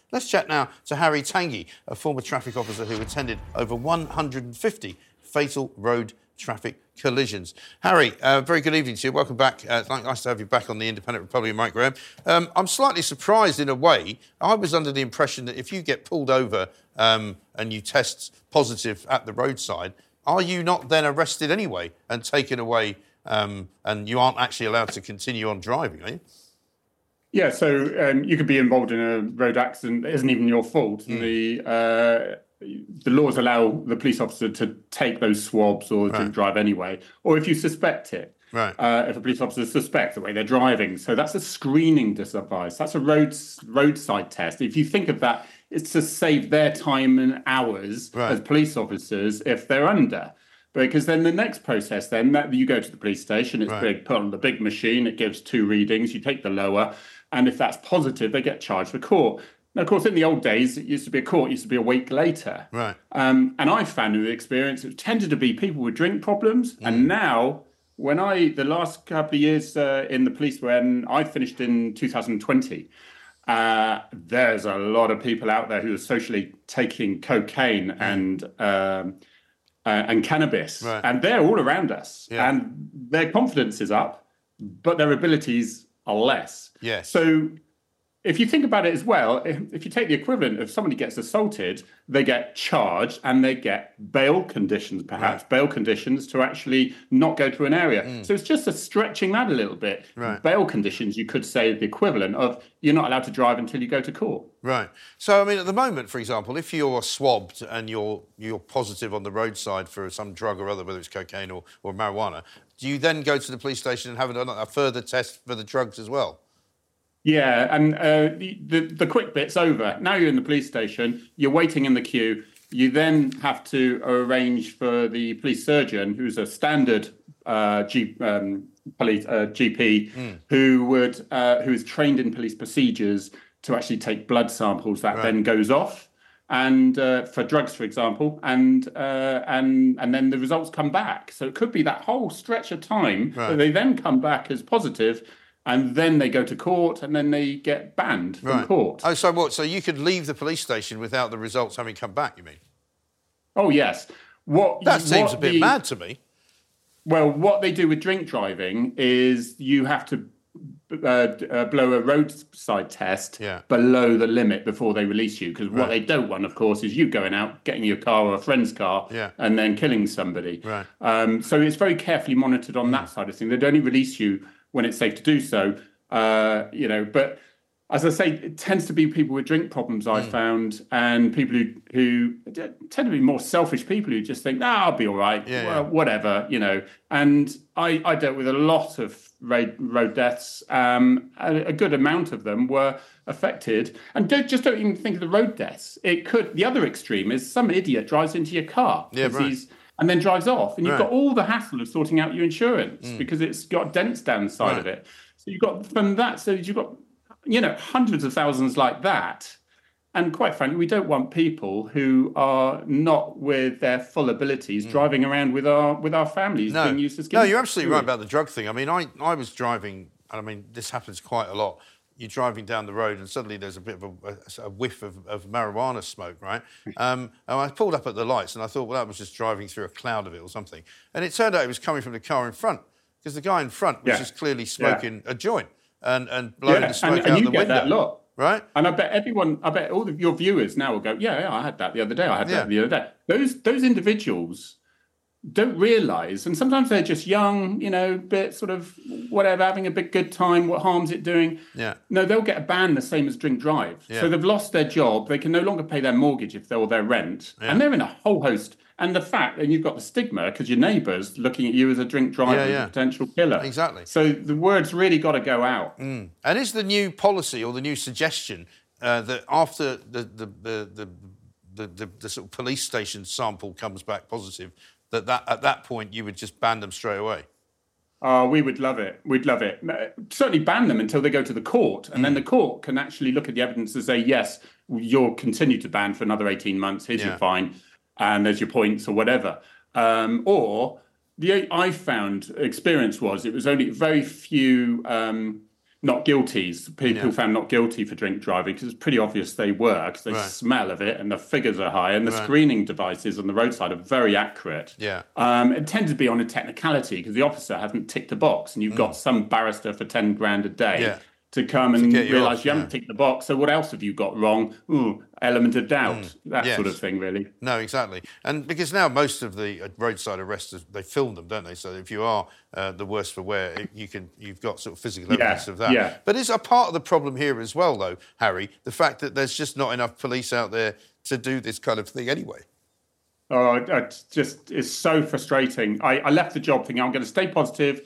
Let's chat now to Harry Tanguy, a former traffic officer who attended over one hundred fifty fatal road traffic collisions. Harry, uh, very good evening to you. Welcome back. Uh, nice to have you back on the Independent Republican, Mike Graham. Um, I'm slightly surprised in a way. I was under the impression that if you get pulled over um, and you test positive at the roadside, are you not then arrested anyway and taken away um, and you aren't actually allowed to continue on driving, are you? Yeah, so um, you could be involved in a road accident that isn't even your fault. Mm. The uh, the laws allow the police officer to take those swabs or right. to drive anyway, or if you suspect it. Right. Uh, if a police officer suspects the way they're driving. So that's a screening device. That's a road, roadside test. If you think of that, it's to save their time and hours right. as police officers if they're under. Because then the next process, then that you go to the police station, it's right. big, put on the big machine, it gives two readings, you take the lower, and if that's positive, they get charged for court. Now, of course, in the old days, it used to be a court, it used to be a week later. Right. Um, and I found in the experience, it tended to be people with drink problems. Mm. And now, when I, the last couple of years uh, in the police, when I finished in two thousand twenty, uh, there's a lot of people out there who are socially taking cocaine mm. and um, uh, and cannabis. Right. And they're all around us. Yeah. And their confidence is up, but their abilities are less. Yes. So if you think about it as well, if, if you take the equivalent of somebody gets assaulted, they get charged and they get bail conditions, perhaps, right. bail conditions to actually not go to an area. Mm. So it's just a stretching that a little bit. Right. Bail conditions, you could say the equivalent of you're not allowed to drive until you go to court. Right. So, I mean, at the moment, for example, if you're swabbed and you're you're positive on the roadside for some drug or other, whether it's cocaine or, or marijuana, do you then go to the police station and have a, a further test for the drugs as well? Yeah, and uh, the, the the quick bit's over. Now you're in the police station, you're waiting in the queue. You then have to arrange for the police surgeon, who's a standard uh, G, um, police, uh, G P, mm. who would uh, who is trained in police procedures to actually take blood samples. That right. then goes off, and uh, for drugs, for example, and uh, and and then the results come back. So it could be that whole stretch of time right. that they then come back as positive. And then they go to court, and then they get banned from right. court. Oh, so what? So you could leave the police station without the results having come back, you mean? Oh, yes. What That seems what a bit the, mad to me. Well, what they do with drink driving is you have to uh, uh, blow a roadside test yeah. below the limit before they release you. Because right. what they don't want, of course, is you going out, getting your car or a friend's car, yeah. and then killing somebody. Right. Um, so it's very carefully monitored on that side of things. They'd only release you when it's safe to do so. Uh, you know, but as I say, it tends to be people with drink problems I've mm. found, and people who who tend to be more selfish people who just think, "Ah, I'll be all right, yeah, well, yeah. whatever," you know. And I, I dealt with a lot of road, road deaths. Um, a, a good amount of them were affected, and don't just don't even think of the road deaths. It could. The other extreme is some idiot drives into your car, yeah, right. he's, and then drives off, and you've right. got all the hassle of sorting out your insurance mm. because it's got dents down the side right. of it. So you've got from that, so you've got, you know, hundreds of thousands like that. And quite frankly, we don't want people who are not with their full abilities mm. driving around with our with our families no. being used as No, you're absolutely right about the drug thing. I mean, I, I was driving, and I mean, this happens quite a lot. You're driving down the road and suddenly there's a bit of a, a whiff of, of marijuana smoke, right? Um, and I pulled up at the lights and I thought, well, that was just driving through a cloud of it or something. And it turned out it was coming from the car in front. Because the guy in front was yeah. just clearly smoking yeah. a joint and, and blowing yeah. the smoke and, out and you the get window. That lot. Right? And I bet everyone, I bet all of your viewers now will go, yeah, yeah, I had that the other day. I had yeah. that the other day. Those those individuals don't realise, and sometimes they're just young, you know, bit sort of whatever, having a bit good time. What harm's it doing? Yeah. No, they'll get a ban the same as drink drive. Yeah. So they've lost their job. They can no longer pay their mortgage if they're or their rent, yeah. and they're in a whole host. And the fact, and you've got the stigma because your neighbour's looking at you as a drink driver, yeah, yeah. as a potential killer. Exactly. So the word's really got to go out. Mm. And is the new policy or the new suggestion uh, that after the the the, the the the the sort of police station sample comes back positive, that, that at that point you would just ban them straight away? Oh, we would love it. We'd love it. Certainly ban them until they go to the court. And mm. then the court can actually look at the evidence and say, yes, you'll continue to ban for another eighteen months. Here's yeah. your fine. And there's your points or whatever. Um, or the I found experience was it was only very few, um, not guilties, people Yeah. found not guilty for drink driving, because it's pretty obvious they were, because they Right. smell of it and the figures are high, and the Right. screening devices on the roadside are very accurate. Yeah. Um, it tended to be on a technicality, because the officer hasn't ticked a box, and you've got some barrister for ten grand a day. Yeah. To come and get you realise off, you yeah. haven't ticked the box, so what else have you got wrong? Ooh, element of doubt, that Yes. sort of thing, really. No, exactly. And because now most of the uh, roadside arrests, they film them, don't they? So if you are uh, the worse for wear, it- you can, you've got sort of physical Yeah, evidence of that. yeah. But is a part of the problem here as well, though, Harry, the fact that there's just not enough police out there to do this kind of thing anyway? Oh, it's just it's so frustrating. I, I left the job thinking I'm going to stay positive.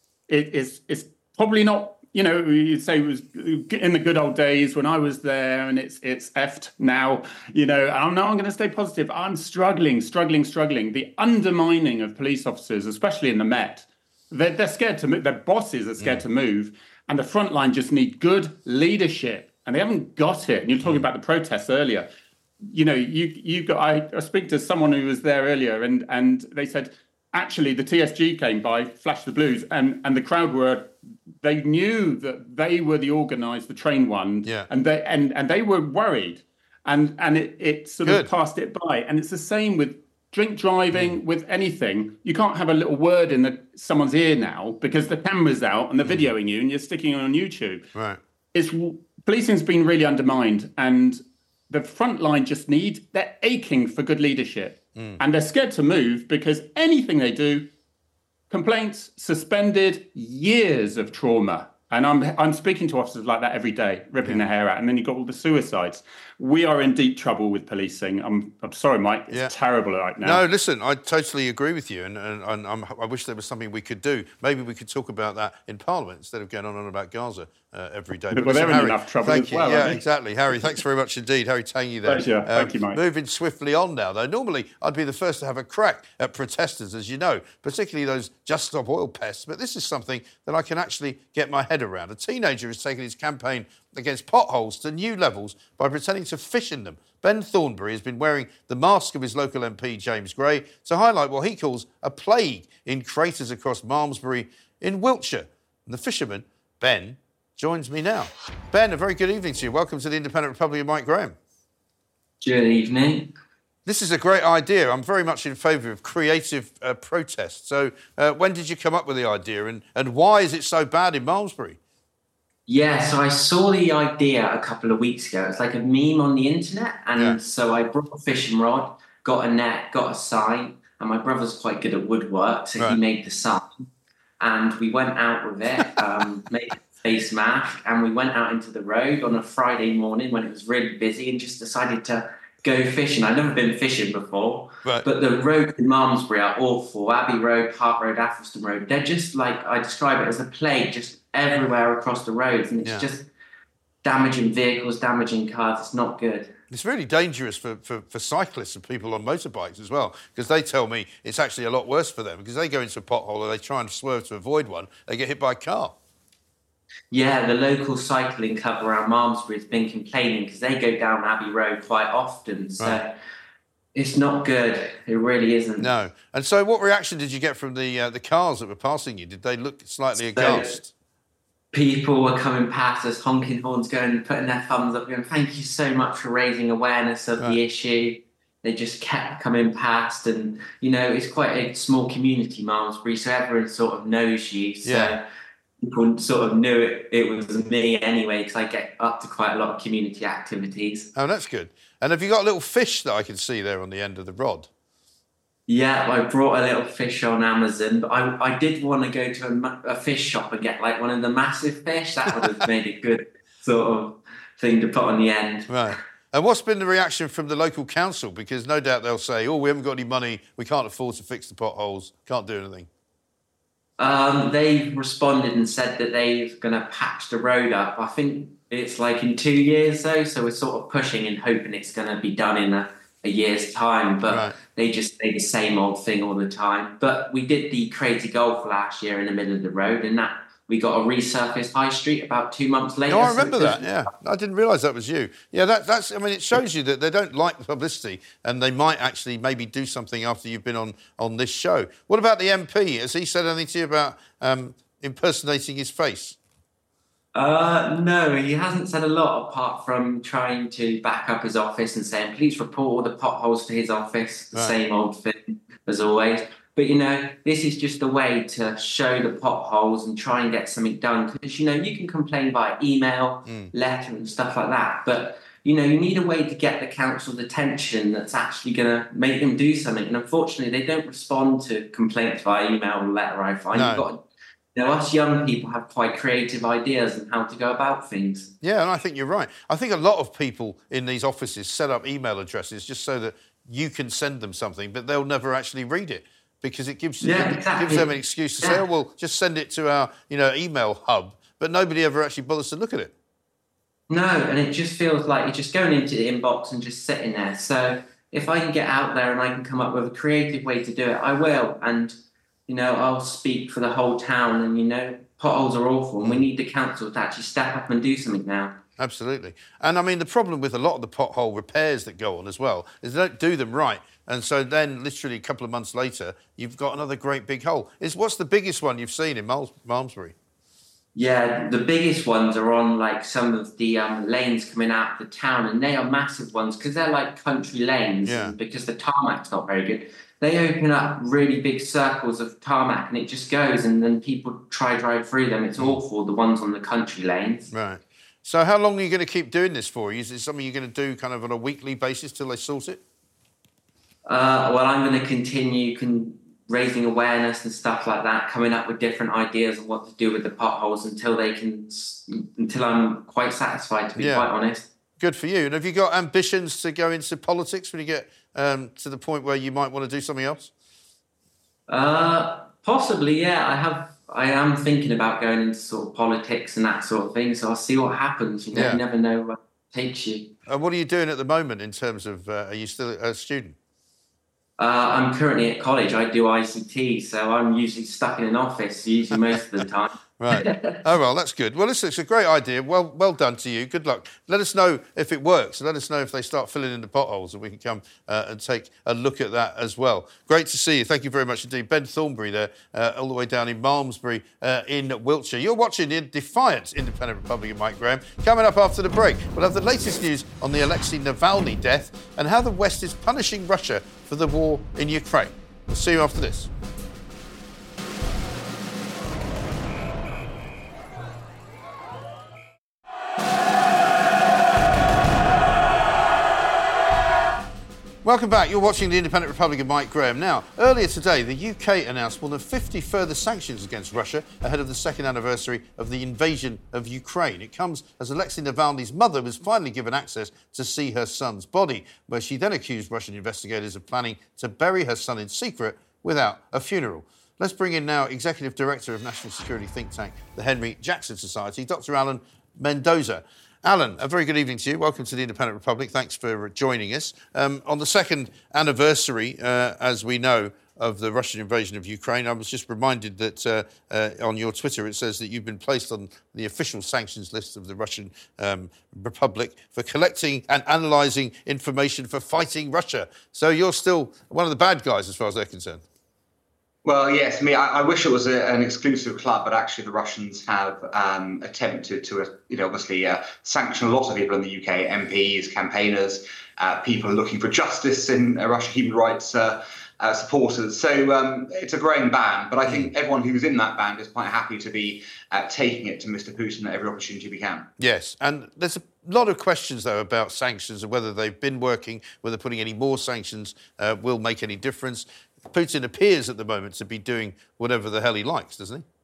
It is it's probably not, you know, you'd say it was in the good old days when I was there, and it's it's effed now, you know. I'm not I'm going to stay positive. I'm struggling, struggling, struggling. The undermining of police officers, especially in the Met, they're, they're scared to move. Their bosses are scared Mm. to move, and the front line just need good leadership, and they haven't got it. And you're talking about the protests earlier. You know, you you got. I, I speak to someone who was there earlier, and and they said actually the T S G came by, flashed the blues, and and the crowd were. They knew that they were the organised, the trained ones, Yeah. and they and and they were worried, and and it, it sort Good. of passed it by. And it's the same with drink driving, with anything. You can't have a little word in the, someone's ear now because the camera's out and they're videoing you and you're sticking it on YouTube. Right. It's policing's been really undermined, and the front line just need, they're aching for good leadership, and they're scared to move because anything they do, complaints, suspended, years of trauma. And I'm I'm speaking to officers like that every day, ripping their hair out. And then you've got all the suicides. We are in deep trouble with policing. I'm I'm sorry, Mike. It's Yeah. terrible right now. No, listen, I totally agree with you, and, and, and I'm, I wish there was something we could do. Maybe we could talk about that in Parliament instead of going on and on about Gaza uh, every day. Well, listen, they're in Harry, enough trouble thank as you. well, Yeah, aren't they? exactly. Harry, thanks very much indeed. Harry Tanguy there. Pleasure. Thank you, Mike. Moving swiftly on now, though. Normally, I'd be the first to have a crack at protesters, as you know, particularly those Just Stop Oil pests. But this is something that I can actually get my head around. A teenager has taken his campaign against potholes to new levels by pretending to fish in them. Ben Thornbury has been wearing the mask of his local M P, James Gray, to highlight what he calls a plague in craters across Malmesbury in Wiltshire. And the fisherman, Ben, joins me now. Ben, a very good evening to you. Welcome to the Independent Republic of Mike Graham. Good evening. This is a great idea. I'm very much in favour of creative uh, protest. So uh, when did you come up with the idea, and, and why is it so bad in Malmesbury? Yeah, so I saw the idea a couple of weeks ago. It's like a meme on the internet. And Yeah. so I brought a fishing rod, got a net, got a sign. And my brother's quite good at woodwork, so Right. he made the sign. And we went out with it, um, made a face mask, and we went out into the road on a Friday morning when it was really busy and just decided to go fishing. I'd never been fishing before, Right. but the roads in Malmesbury are awful. Abbey Road, Park Road, Athelston Road, they're just like, I describe it as a plague, just everywhere across the roads. And it's Yeah. just damaging vehicles, damaging cars. It's not good. It's really dangerous for, for, for cyclists and people on motorbikes as well, because they tell me it's actually a lot worse for them because they go into a pothole or they try and swerve to avoid one, they get hit by a car. Yeah, the local cycling club around Malmesbury has been complaining because they go down Abbey Road quite often. So Right. it's not good. It really isn't. No. And so what reaction did you get from the uh, the cars that were passing you? Did they look slightly aghast? People were coming past us, honking horns, going, putting their thumbs up, going, thank you so much for raising awareness of Right. the issue. They just kept coming past. And, you know, it's quite a small community, Malmesbury, so everyone sort of knows you. So Yeah. people sort of knew it, it was me anyway, because I get up to quite a lot of community activities. Oh, that's good. And have you got a little fish that I can see there on the end of the rod? Yeah, I brought a little fish on Amazon, but I, I did want to go to a, ma- a fish shop and get like one of the massive fish. That would have made a good sort of thing to put on the end. Right. And what's been the reaction from the local council? Because no doubt they'll say, oh, we haven't got any money, we can't afford to fix the potholes, can't do anything. Um, they responded and said that they're going to patch the road up. I think it's like in two years though, so we're sort of pushing and hoping it's going to be done in a, a year's time. But Right. they just say the same old thing all the time. But we did the Crazy Golf last year in the middle of the road, and that we got a resurfaced High Street about two months later. No, I so remember it that, goes- yeah. I didn't realise that was you. Yeah, that, that's, I mean, it shows you that they don't like the publicity and they might actually maybe do something after you've been on, on this show. What about the M P? Has he said anything to you about um, impersonating his face? Uh, no, he hasn't said a lot apart from trying to back up his office and saying, please report all the potholes to his office. The Right. same old thing as always. But, you know, this is just a way to show the potholes and try and get something done. Because, you know, you can complain by email, Mm. letter and stuff like that. But, you know, you need a way to get the council's attention that's actually going to make them do something. And unfortunately, they don't respond to complaints via email or letter, I find. No. You've got to, you know, us young people have quite creative ideas on how to go about things. Yeah, and I think you're right. I think a lot of people in these offices set up email addresses just so that you can send them something, but they'll never actually read it because it gives, Yeah, it exactly. gives them an excuse to say, Yeah. oh, well, just send it to our, you know, email hub, but nobody ever actually bothers to look at it. No, and it just feels like you're just going into the inbox and just sitting there. So if I can get out there and I can come up with a creative way to do it, I will. And, you know, I'll speak for the whole town. And, you know, potholes are awful and we need the council to actually step up and do something now. Absolutely. And, I mean, the problem with a lot of the pothole repairs that go on as well is they don't do them right. And so then, literally a couple of months later, you've got another great big hole. Is What's the biggest one you've seen in Mal- Malmesbury? Yeah, the biggest ones are on like some of the um, lanes coming out of the town, and they are massive ones because they're like country lanes. Yeah. And because the tarmac's not very good, they open up really big circles of tarmac, and it just goes, and then people try drive through them. It's awful. The ones on the country lanes. Right. So how long are you going to keep doing this for? Is it something you're going to do kind of on a weekly basis till they sort it? Uh, well, I'm going to continue con- raising awareness and stuff like that, coming up with different ideas on what to do with the potholes until they can, until I'm quite satisfied, to be Yeah. quite honest. Good for you. And have you got ambitions to go into politics when you get um, to the point where you might want to do something else? Uh, possibly, yeah. I have. I am thinking about going into sort of politics and that sort of thing. So I'll see what happens. You know, Yeah. you never know where it takes you. And what are you doing at the moment in terms of? Uh, are you still a student? Uh, I'm currently at college. I do I C T, so I'm usually stuck in an office, usually most of the time. Right. Oh, well, that's good. Well, listen, it's a great idea. Well well done to you. Good luck. Let us know if it works. Let us know if they start filling in the potholes and we can come uh, and take a look at that as well. Great to see you. Thank you very much indeed. Ben Thornbury there, uh, all the way down in Malmesbury uh, in Wiltshire. You're watching the defiant Independent Republican Mike Graham. Coming up after the break, we'll have the latest news on the Alexei Navalny death and how the West is punishing Russia for the war in Ukraine. We'll see you after this. Welcome back. You're watching the Independent Republican Mike Graham. Now, earlier today, the U K announced more than fifty further sanctions against Russia ahead of the second anniversary of the invasion of Ukraine. It comes as Alexei Navalny's mother was finally given access to see her son's body, where she then accused Russian investigators of planning to bury her son in secret without a funeral. Let's bring in now Executive Director of National Security think tank, the Henry Jackson Society, Doctor Alan Mendoza. Alan, a very good evening to you. Welcome to the Independent Republic. Thanks for joining us. Um, on the second anniversary, uh, as we know, of the Russian invasion of Ukraine, I was just reminded that uh, uh, on your Twitter it says that you've been placed on the official sanctions list of the Russian um, Republic for collecting and analysing information for fighting Russia. So you're still one of the bad guys as far as they're concerned. Well, yes. I mean, I, I wish it was a, an exclusive club, but actually the Russians have um, attempted to, uh, you know, obviously uh, sanction a lot of people in the U K, M Ps, campaigners, uh, people looking for justice in uh, Russia, human rights uh, uh, supporters. So um, it's a growing band, but I think everyone who's in that band is quite happy to be uh, taking it to Mister Putin at every opportunity we can. Yes, and there's a lot of questions, though, about sanctions and whether they've been working, whether putting any more sanctions uh, will make any difference. Putin appears at the moment to be doing whatever the hell he likes, doesn't he?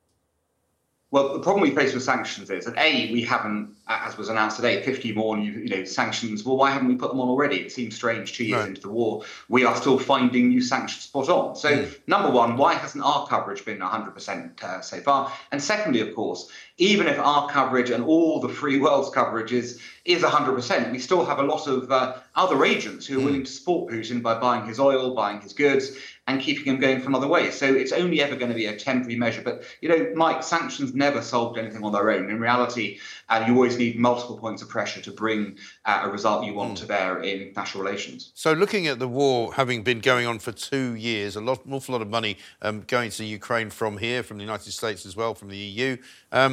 Well, the problem we face with sanctions is that A, we haven't, as was announced today, fifty more new, you know, sanctions. Well, why haven't we put them on already? It seems strange two years Right. into the war, we are still finding new sanctions to put on. So, Mm. number one, why hasn't our coverage been one hundred percent uh, so far? And secondly, of course, even if our coverage and all the free world's coverage is, is one hundred percent, we still have a lot of uh, other agents who are willing to support Putin by buying his oil, buying his goods, and keeping him going for another way. So it's only ever going to be a temporary measure. But, you know, Mike, sanctions never solved anything on their own. In reality, uh, you always need multiple points of pressure to bring uh, a result you want to bear in international relations. So looking at the war having been going on for two years, a lot, an awful lot of money um, going to Ukraine from here, from the United States as well, from the E U. Um,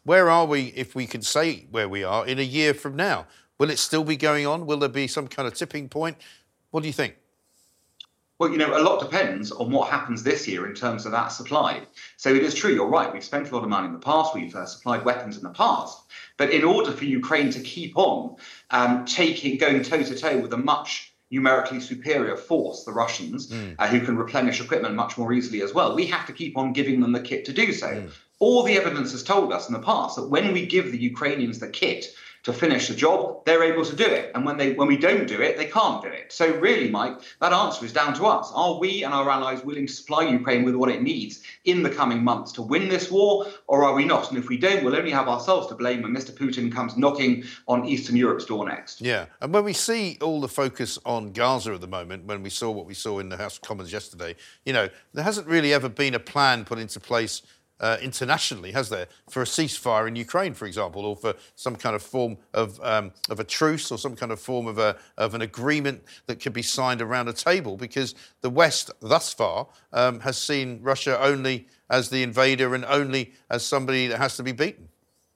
where are we, if we can say where we are, in a year from now? Will it still be going on? Will there be some kind of tipping point? What do you think? Well, you know, a lot depends on what happens this year in terms of that supply. So it is true, you're right, we've spent a lot of money in the past, we've uh, supplied weapons in the past. But in order for Ukraine to keep on um, taking, going toe-to-toe with a much numerically superior force, the Russians, mm. uh, who can replenish equipment much more easily as well, we have to keep on giving them the kit to do so. Mm. All the evidence has told us in the past that when we give the Ukrainians the kit to finish the job, they're able to do it. And when they when we don't do it, they can't do it. So really, Mike, that answer is down to us. Are we and our allies willing to supply Ukraine with what it needs in the coming months to win this war, or are we not? And if we don't, we'll only have ourselves to blame when Mister Putin comes knocking on Eastern Europe's door next. Yeah, and when we see all the focus on Gaza at the moment, when we saw what we saw in the House of Commons yesterday, you know, there hasn't really ever been a plan put into place Uh, internationally, has there, for a ceasefire in Ukraine, for example, or for some kind of form of um, of a truce or some kind of form of a of an agreement that could be signed around a table? Because the West, thus far, um, has seen Russia only as the invader and only as somebody that has to be beaten.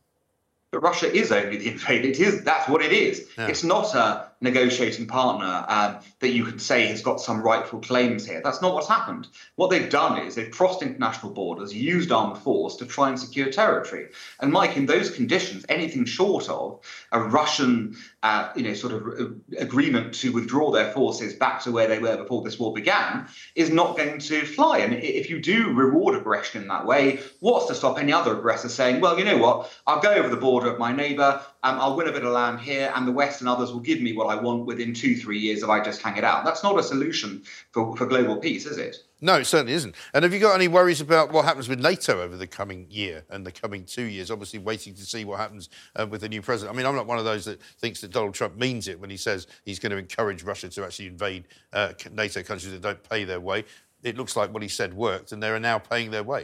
But Russia is only the invader. It is, that's what it is. Yeah. It's not a negotiating partner um, that you can say has got some rightful claims here. That's not what's happened. What they've done is they've crossed international borders, used armed force to try and secure territory. And Mike, in those conditions, anything short of a Russian, uh, you know, sort of agreement to withdraw their forces back to where they were before this war began is not going to fly. And if you do reward aggression in that way, what's to stop any other aggressor saying, well, you know what, I'll go over the border of my neighbour, um, I'll win a bit of land here, and the West and others will give me what I want within two, three years if I just hang it out. That's not a solution for, for global peace, is it? No, it certainly isn't. And have you got any worries about what happens with NATO over the coming year and the coming two years? Obviously waiting to see what happens uh, with the new president. I mean, I'm not one of those that thinks that Donald Trump means it when he says he's going to encourage Russia to actually invade uh, NATO countries that don't pay their way. It looks like what he said worked, and they're now paying their way.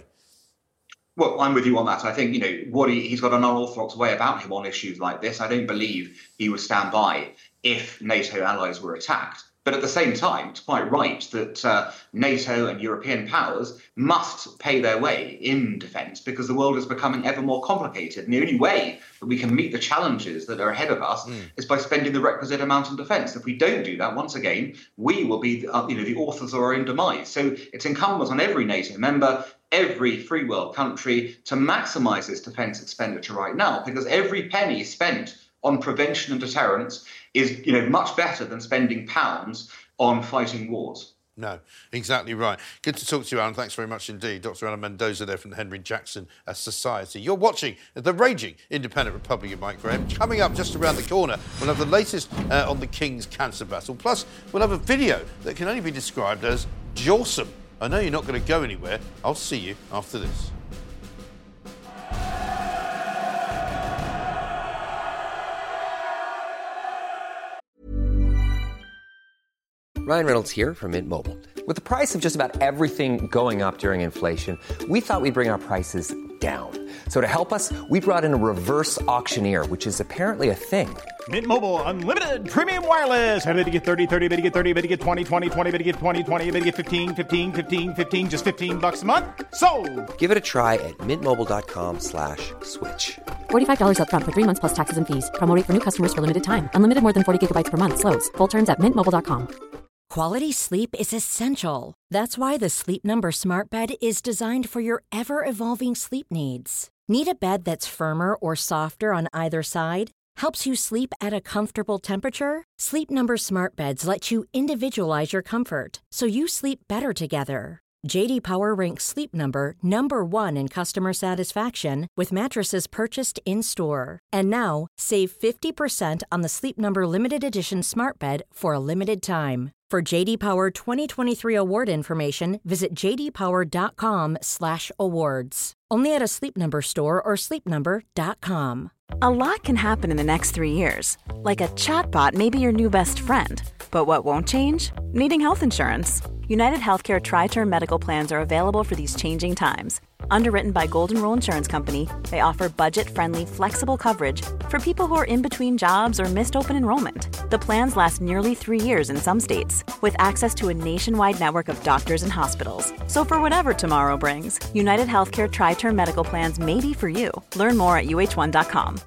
Well, I'm with you on that. I think, you know, what he, he's got an unorthodox way about him on issues like this. I don't believe he would stand by if NATO allies were attacked. But at the same time, it's quite right that uh, NATO and European powers must pay their way in defence because the world is becoming ever more complicated. And the only way that we can meet the challenges that are ahead of us mm. is by spending the requisite amount on defence. If we don't do that, once again, we will be the, uh, you know, the authors of our own demise. So it's incumbent on every NATO member, every free world country to maximise its defence expenditure right now, because every penny spent on prevention and deterrence is, you know, much better than spending pounds on fighting wars. No, exactly right. Good to talk to you, Alan. Thanks very much indeed. Doctor Alan Mendoza there from the Henry Jackson uh, Society. You're watching the raging Independent Republican, Mike Graham. Coming up just around the corner, we'll have the latest uh, on the King's cancer battle. Plus, we'll have a video that can only be described as jawsome. I know you're not going to go anywhere. I'll see you after this. Ryan Reynolds here from Mint Mobile. With the price of just about everything going up during inflation, we thought we'd bring our prices down. So to help us, we brought in a reverse auctioneer, which is apparently a thing. Mint Mobile Unlimited Premium Wireless. How to get thirty, thirty, how to get thirty, how to get twenty, twenty, twenty, how to get twenty, twenty, how to get fifteen, fifteen, fifteen, fifteen, just fifteen bucks a month? Sold! Give it a try at mintmobile.com slash switch. forty-five dollars up front for three months plus taxes and fees. Promo rate for new customers for limited time. Unlimited more than forty gigabytes per month. Slows full terms at mint mobile dot com. Quality sleep is essential. That's why the Sleep Number Smart Bed is designed for your ever-evolving sleep needs. Need a bed that's firmer or softer on either side? Helps you sleep at a comfortable temperature? Sleep Number Smart Beds let you individualize your comfort so you sleep better together. J D Power ranks Sleep Number number one in customer satisfaction with mattresses purchased in-store. And now, save fifty percent on the Sleep Number Limited Edition Smart Bed for a limited time. For J D Power twenty twenty-three award information, visit j d power dot com slash awards. Only at a Sleep Number store or sleep number dot com. A lot can happen in the next three years. Like a chatbot may be your new best friend. But what won't change? Needing health insurance. United Healthcare Tri-Term Medical Plans are available for these changing times. Underwritten by Golden Rule Insurance Company, they offer budget-friendly, flexible coverage for people who are in between jobs or missed open enrollment. The plans last nearly three years in some states, with access to a nationwide network of doctors and hospitals. So for whatever tomorrow brings, United Healthcare Tri-Term Medical Plans may be for you. Learn more at U H one dot com.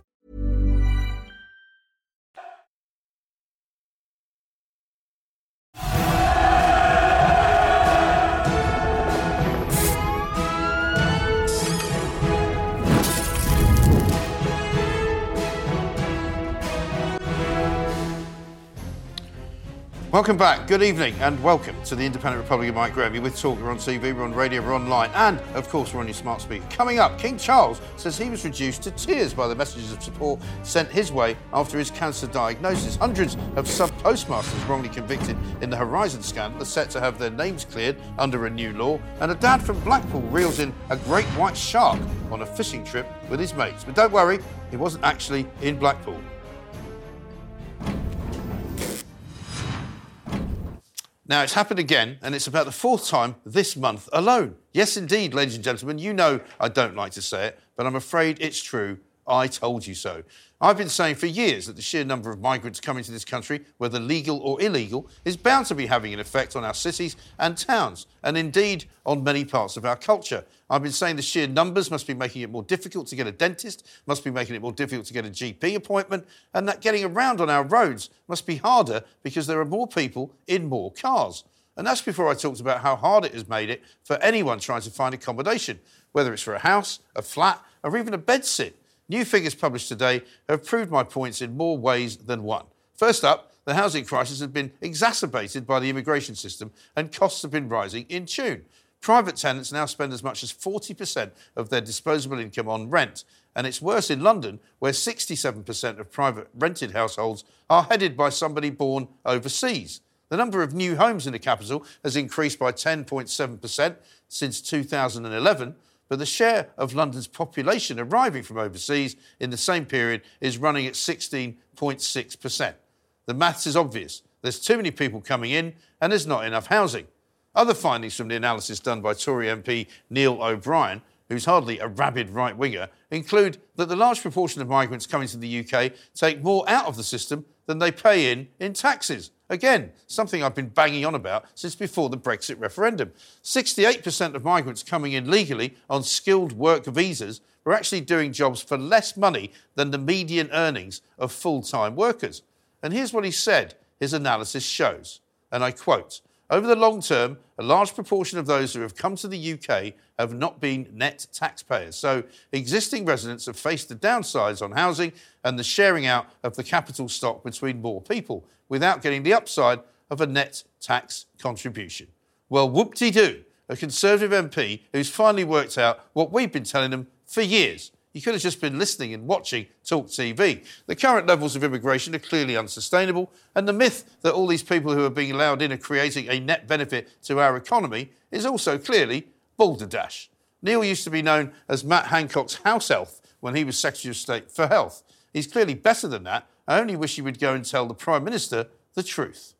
Welcome back, good evening, and welcome to the Independent Republic of Mike Graham. You're with Talk, we're on T V, we're on radio, we're online, and, of course, we're on your smart speaker. Coming up, King Charles says he was reduced to tears by the messages of support sent his way after his cancer diagnosis. Hundreds of sub-postmasters wrongly convicted in the Horizon scandal are set to have their names cleared under a new law, and a dad from Blackpool reels in a great white shark on a fishing trip with his mates. But don't worry, he wasn't actually in Blackpool. Now, it's happened again, and it's about the fourth time this month alone. Yes, indeed, ladies and gentlemen, you know I don't like to say it, but I'm afraid it's true. I told you so. I've been saying for years that the sheer number of migrants coming to this country, whether legal or illegal, is bound to be having an effect on our cities and towns, and indeed on many parts of our culture. I've been saying the sheer numbers must be making it more difficult to get a dentist, must be making it more difficult to get a G P appointment, and that getting around on our roads must be harder because there are more people in more cars. And that's before I talked about how hard it has made it for anyone trying to find accommodation, whether it's for a house, a flat, or even a bedsit. New figures published today have proved my points in more ways than one. First up, the housing crisis has been exacerbated by the immigration system and costs have been rising in tune. Private tenants now spend as much as forty percent of their disposable income on rent. And it's worse in London, where sixty-seven percent of private rented households are headed by somebody born overseas. The number of new homes in the capital has increased by ten point seven percent since two thousand eleven. But the share of London's population arriving from overseas in the same period is running at sixteen point six percent. The maths is obvious. There's too many people coming in and there's not enough housing. Other findings from the analysis done by Tory M P Neil O'Brien, who's hardly a rabid right-winger, include that the large proportion of migrants coming to the U K take more out of the system than they pay in in taxes. Again, something I've been banging on about since before the Brexit referendum. sixty-eight percent of migrants coming in legally on skilled work visas were actually doing jobs for less money than the median earnings of full-time workers. And here's what he said his analysis shows, and I quote, "Over the long term, a large proportion of those who have come to the U K have not been net taxpayers. So existing residents have faced the downsides on housing and the sharing out of the capital stock between more people without getting the upside of a net tax contribution." Well, whoop-de-doo, a Conservative M P who's finally worked out what we've been telling them for years. You could have just been listening and watching Talk T V. The current levels of immigration are clearly unsustainable, and the myth that all these people who are being allowed in are creating a net benefit to our economy is also clearly balderdash. Neil used to be known as Matt Hancock's house elf when he was Secretary of State for Health. He's clearly better than that. I only wish he would go and tell the Prime Minister the truth.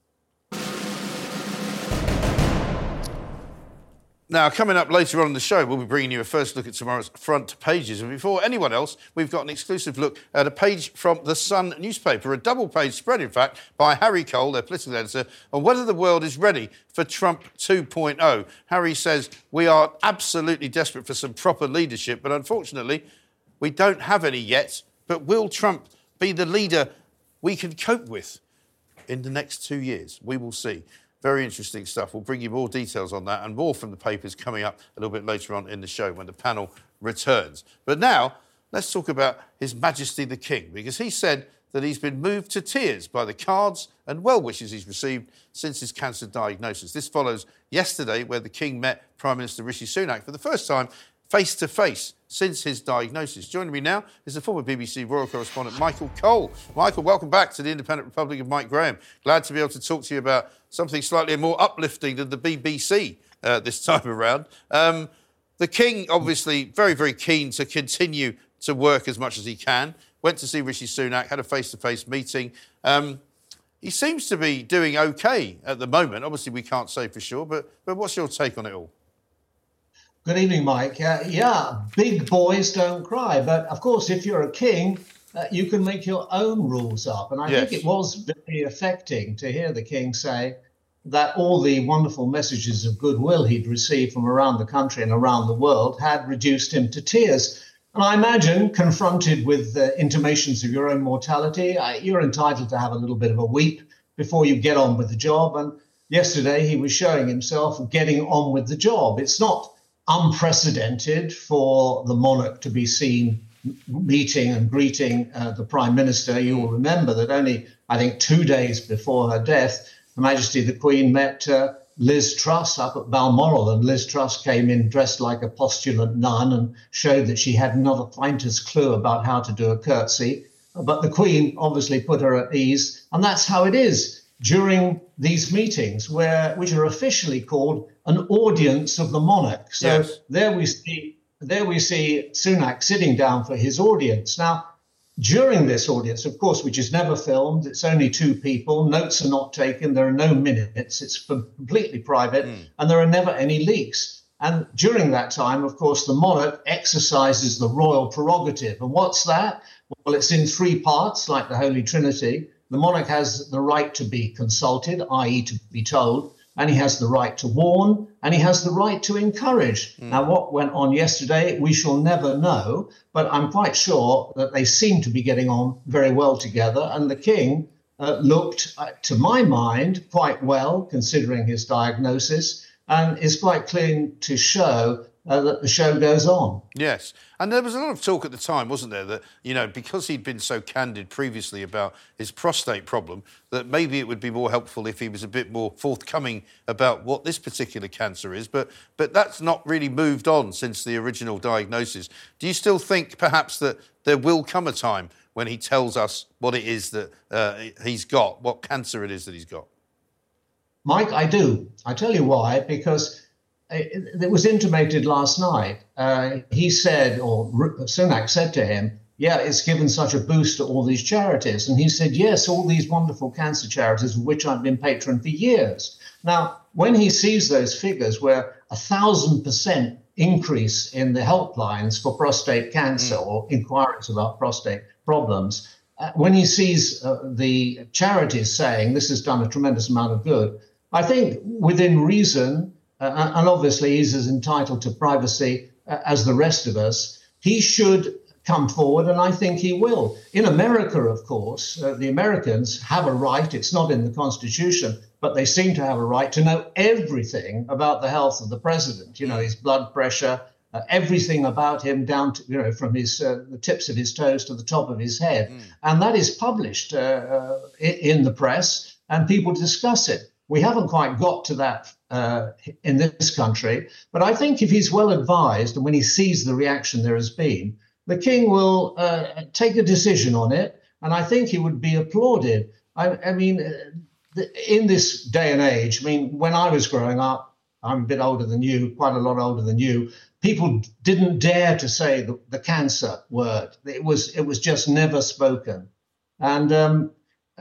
Now, coming up later on in the show, we'll be bringing you a first look at tomorrow's front pages. And before anyone else, we've got an exclusive look at a page from The Sun newspaper, a double-page spread, in fact, by Harry Cole, their political editor, on whether the world is ready for Trump two point oh. Harry says, "We are absolutely desperate for some proper leadership, but unfortunately, we don't have any yet. But will Trump be the leader we can cope with in the next two years? We will see." Very interesting stuff. We'll bring you more details on that and more from the papers coming up a little bit later on in the show when the panel returns. But now, let's talk about His Majesty the King, because he said that he's been moved to tears by the cards and well wishes he's received since his cancer diagnosis. This follows yesterday, where the King met Prime Minister Rishi Sunak for the first time face-to-face since his diagnosis. Joining me now is the former B B C royal correspondent Michael Cole. Michael, welcome back to the Independent Republic of Mike Graham. Glad to be able to talk to you about something slightly more uplifting than the B B C uh, this time around. Um, the King, obviously, very, very keen to continue to work as much as he can. Went to see Rishi Sunak, had a face-to-face meeting. Um, he seems to be doing OK at the moment. Obviously, we can't say for sure, but, but what's your take on it all? Good evening, Mike. Uh, yeah, big boys don't cry. But of course, if you're a king, uh, you can make your own rules up. And I Yes. think it was very affecting to hear the king say that all the wonderful messages of goodwill he'd received from around the country and around the world had reduced him to tears. And I imagine, confronted with uh, intimations of your own mortality, uh, you're entitled to have a little bit of a weep before you get on with the job. And yesterday he was showing himself getting on with the job. It's not unprecedented for the monarch to be seen meeting and greeting uh, the Prime Minister. You will remember that only, I think, two days before her death, Her Majesty the Queen met uh, Liz Truss up at Balmoral, and Liz Truss came in dressed like a postulant nun and showed that she had not a faintest clue about how to do a curtsy. But the Queen obviously put her at ease, and that's how it is during these meetings, where which are officially called an audience of the monarch. So Yes. there we see there we see Sunak sitting down for his audience. Now, during this audience, of course, which is never filmed, it's only two people, notes are not taken, there are no minutes, it's completely private, and there are never any leaks. And during that time, of course, the monarch exercises the royal prerogative. And what's that? Well, it's in three parts, like the Holy Trinity. The monarch has the right to be consulted, that is to be told, and he has the right to warn, and he has the right to encourage. Mm. Now, what went on yesterday, we shall never know, but I'm quite sure that they seem to be getting on very well together, and the king uh, looked, uh, to my mind, quite well, considering his diagnosis, and is quite clear to show uh, that the show goes on. Yes. And there was a lot of talk at the time, wasn't there, that, you know, because he'd been so candid previously about his prostate problem, that maybe it would be more helpful if he was a bit more forthcoming about what this particular cancer is. But but that's not really moved on since the original diagnosis. Do you still think perhaps that there will come a time when he tells us what it is that uh, he's got, what cancer it is that he's got? Mike, I do. I tell you why, because it, it was intimated last night. Uh, he said, or Sunak said to him, yeah, it's given such a boost to all these charities. And he said, yes, all these wonderful cancer charities, of which I've been patron for years. Now, when he sees those figures where a thousand percent increase in the helplines for prostate cancer mm. or inquiries about prostate problems, uh, when he sees uh, the charities saying this has done a tremendous amount of good, I think within reason, uh, and obviously he's as entitled to privacy uh, as the rest of us, he should come forward, and I think he will. In America, of course, uh, the Americans have a right, it's not in the Constitution, but they seem to have a right to know everything about the health of the president, you know, his blood pressure, uh, everything about him down to, you know, from his uh, the tips of his toes to the top of his head. Mm. And that is published uh, uh, in the press, and people discuss it. We haven't quite got to that uh, in this country, but I think if he's well advised and when he sees the reaction there has been, the king will uh, take a decision on it, and I think he would be applauded. I, I mean, uh, in this day and age, I mean, when I was growing up, I'm a bit older than you, quite a lot older than you, people didn't dare to say the, the cancer word. It was, it was just never spoken. And um,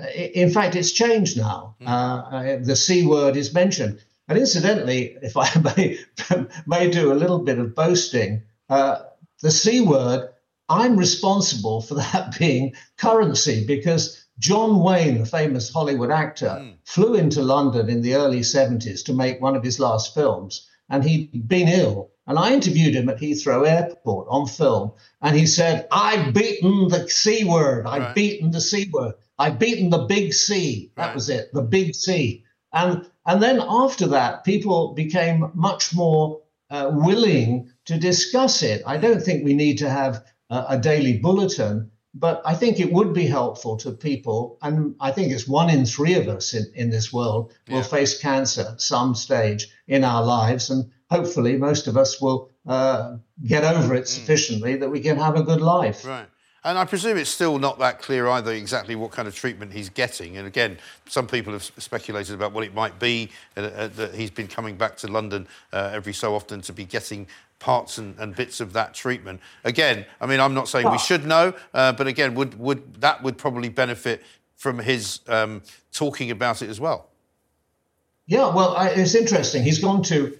in fact, it's changed now. Mm. Uh, the C word is mentioned. And incidentally, if I may, may do a little bit of boasting, uh, the C word, I'm responsible for that being currency, because John Wayne, the famous Hollywood actor, mm. flew into London in the early seventies to make one of his last films, and he'd been ill. And I interviewed him at Heathrow Airport on film, and he said, I've beaten the C word, I've right. beaten the C word, I've beaten the big C. That right. was it, the big C. And, and then after that, people became much more uh, willing to discuss it. I don't think we need to have a, a daily bulletin, but I think it would be helpful to people. And I think it's one in three of us in, in this world yeah. will face cancer at some stage in our lives. And hopefully most of us will uh, get over it sufficiently mm. that we can have a good life. Right. And I presume it's still not that clear either exactly what kind of treatment he's getting. And again, some people have speculated about what it might be, uh, uh, that he's been coming back to London uh, every so often to be getting parts and, and bits of that treatment. Again, I mean, I'm not saying oh. we should know, uh, but again, would would that would probably benefit from his um, talking about it as well? Yeah, well, I, it's interesting. He's gone to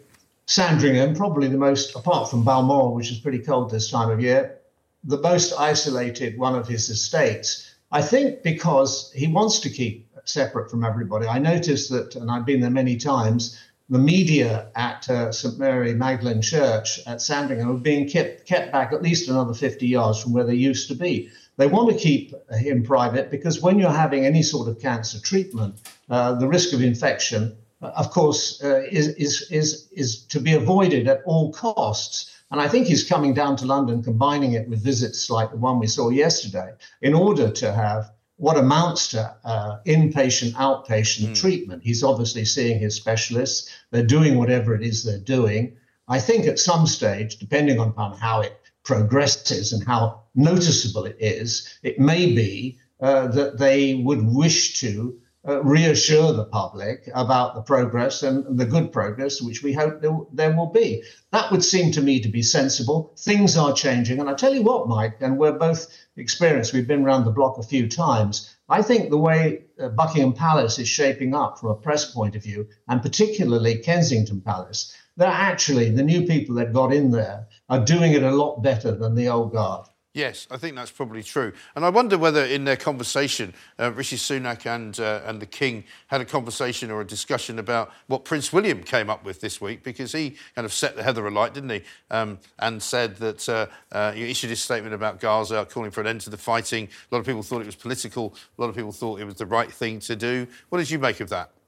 Sandringham, probably the most, apart from Balmoral, which is pretty cold this time of year, the most isolated one of his estates. I think because he wants to keep separate from everybody. I noticed that, and I've been there many times, the media at uh, Saint Mary Magdalene Church at Sandringham are being kept, kept back at least another fifty yards from where they used to be. They want to keep him private because when you're having any sort of cancer treatment, uh, the risk of infection, uh, of course, uh, is, is, is, is to be avoided at all costs. And I think he's coming down to London, combining it with visits like the one we saw yesterday, in order to have what amounts to uh, inpatient, outpatient mm. treatment. He's obviously seeing his specialists. They're doing whatever it is they're doing. I think at some stage, depending on how it progresses and how noticeable it is, it may be uh, that they would wish to uh, reassure the public about the progress and the good progress, which we hope there, there will be. That would seem to me to be sensible. Things are changing. And I tell you what, Mike, and we're both experienced, we've been around the block a few times. I think the way uh, Buckingham Palace is shaping up from a press point of view, and particularly Kensington Palace, they're actually, the new people that got in there are doing it a lot better than the old guard. Yes, I think that's probably true. And I wonder whether in their conversation, uh, Rishi Sunak and uh, and the King had a conversation or a discussion about what Prince William came up with this week, because he kind of set the heather alight, didn't he? Um, and said that uh, uh, he issued his statement about Gaza, calling for an end to the fighting. A lot of people thought it was political. A lot of people thought it was the right thing to do. What did you make of that?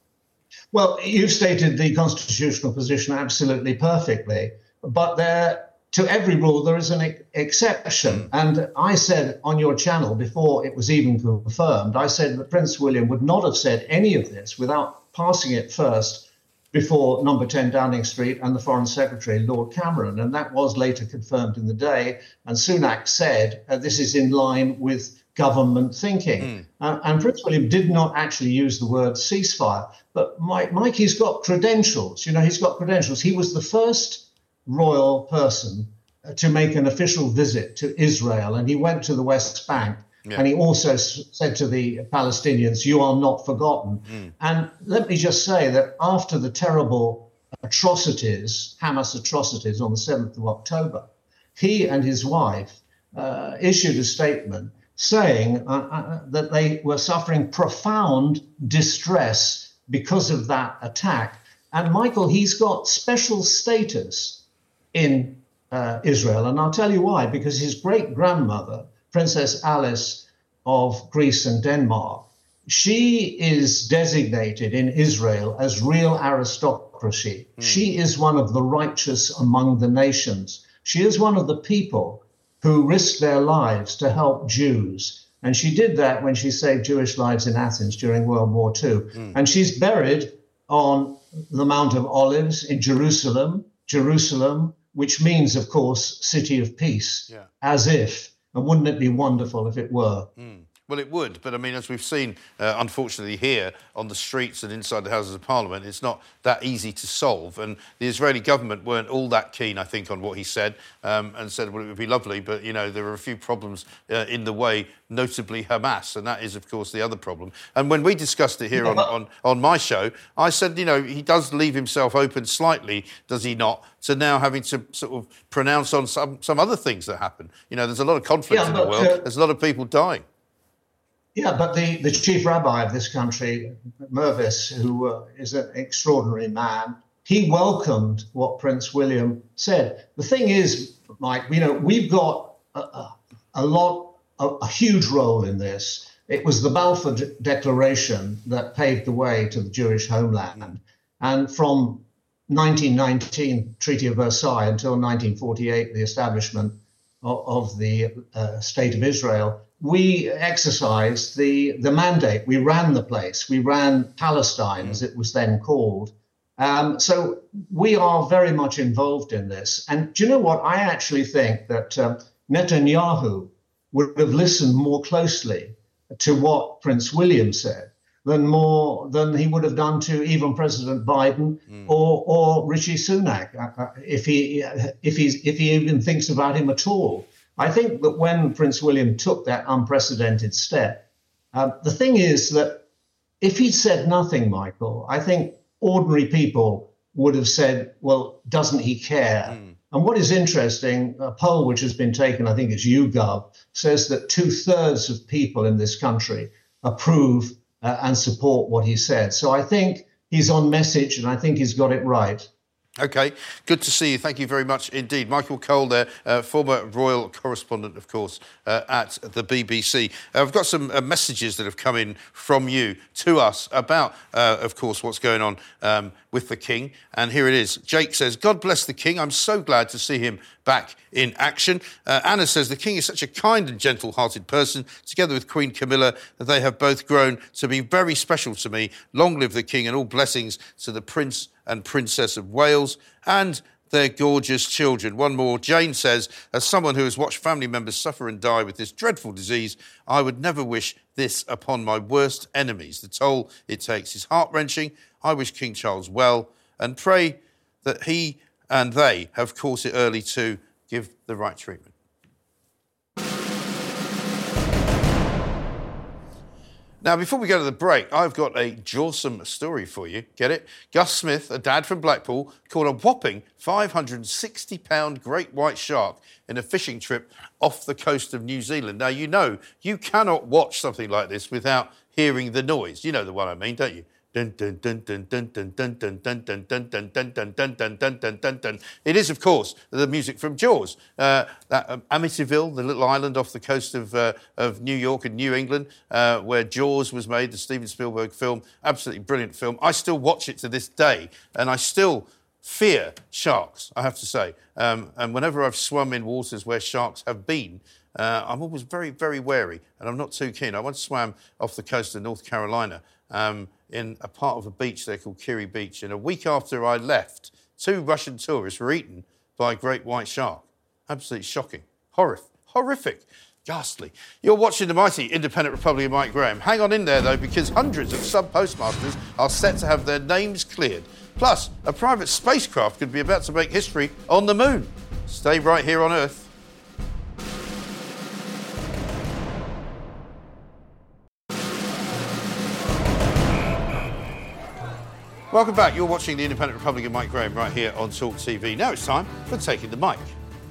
Well, you've stated the constitutional position absolutely perfectly, but there, to every rule, there is an ex- exception. And I said on your channel before it was even confirmed, I said that Prince William would not have said any of this without passing it first before number ten Downing Street and the Foreign Secretary, Lord Cameron. And that was later confirmed in the day. And Sunak said uh, this is in line with government thinking. Mm. Uh, and Prince William did not actually use the word ceasefire. But Mike, Mike, he's got credentials. You know, he's got credentials. He was the first royal person uh, to make an official visit to Israel. And he went to the West Bank. Yeah. And he also s- said to the Palestinians, you are not forgotten. Mm. And let me just say that after the terrible atrocities, Hamas atrocities on the seventh of October, he and his wife uh, issued a statement saying uh, uh, that they were suffering profound distress because of that attack. And Michael, he's got special status in uh, Israel. And I'll tell you why, because his great-grandmother, Princess Alice of Greece and Denmark, she is designated in Israel as real aristocracy. Mm. She is one of the righteous among the nations. She is one of the people who risked their lives to help Jews. And she did that when she saved Jewish lives in Athens during World War Two. Mm. And she's buried on the Mount of Olives in Jerusalem, Jerusalem, which means, of course, city of peace, yeah. As if. And wouldn't it be wonderful if it were? Mm. Well, it would. But, I mean, as we've seen, uh, unfortunately, here on the streets and inside the Houses of Parliament, it's not that easy to solve. And the Israeli government weren't all that keen, I think, on what he said um, and said, well, it would be lovely. But, you know, there are a few problems uh, in the way, notably Hamas. And that is, of course, the other problem. And when we discussed it here on, on, on my show, I said, you know, he does leave himself open slightly, does he not, to now having to sort of pronounce on some, some other things that happen. You know, there's a lot of conflict yeah, in the world. Uh, there's a lot of people dying. Yeah, but the, the chief rabbi of this country, Mervis, who uh, is an extraordinary man, he welcomed what Prince William said. The thing is, Mike, you know, we've got a, a, a lot, a, a huge role in this. It was the Balfour De- Declaration that paved the way to the Jewish homeland. And from nineteen nineteen, Treaty of Versailles, until nineteen forty-eight, the establishment of, of the uh, State of Israel, we exercised the, the mandate. We ran the place. We ran Palestine, as it was then called. Um, so we are very much involved in this. And do you know what? I actually think that um, Netanyahu would have listened more closely to what Prince William said than more than he would have done to even President Biden mm. or or Rishi Sunak, uh, if he if he's if he even thinks about him at all. I think that when Prince William took that unprecedented step, uh, the thing is that if he'd said nothing, Michael, I think ordinary people would have said, well, doesn't he care? Mm. And what is interesting, a poll which has been taken, I think it's YouGov, says that two-thirds of people in this country approve uh, and support what he said. So I think he's on message, and I think he's got it right. OK, good to see you. Thank you very much indeed. Michael Cole there, uh, former royal correspondent, of course, uh, at the B B C. Uh, I've got some uh, messages that have come in from you to us about, uh, of course, what's going on um, with the King. And here it is. Jake says, God bless the King. I'm so glad to see him back in action. Uh, Anna says, the King is such a kind and gentle-hearted person, together with Queen Camilla, that they have both grown to be very special to me. Long live the King, and all blessings to the Prince and Princess of Wales and their gorgeous children. One more. Jane says, as someone who has watched family members suffer and die with this dreadful disease, I would never wish this upon my worst enemies. The toll it takes is heart-wrenching. I wish King Charles well and pray that he and they have caught it early to give the right treatment. Now, before we go to the break, I've got a jawsome story for you. Get it? Gus Smith, a dad from Blackpool, caught a whopping five hundred sixty pound great white shark in a fishing trip off the coast of New Zealand. Now, you know, you cannot watch something like this without hearing the noise. You know the one I mean, don't you? Dun dun dun dun dun dun dun dun dun dun dun dun dun dun dun dun dun dun dun dun. It is, of course, the music from Jaws. Uh, that um, Amityville, the little island off the coast of uh, of New York and New England, uh, where Jaws was made, the Steven Spielberg film, absolutely brilliant film. I still watch it to this day, and I still fear sharks, I have to say. Um, and whenever I've swum in waters where sharks have been, uh, I'm always very, very wary, and I'm not too keen. I once swam off the coast of North Carolina, um, in a part of a beach there called Kiri Beach. And a week after I left, two Russian tourists were eaten by a great white shark. Absolutely shocking. Horrific. Horrific. Ghastly. You're watching the mighty Independent Republic of Mike Graham. Hang on in there, though, because hundreds of sub-postmasters are set to have their names cleared. Plus, a private spacecraft could be about to make history on the moon. Stay right here on Earth. Welcome back. You're watching the Independent Republic of Mike Graham right here on Talk T V. Now it's time for Taking the Mic.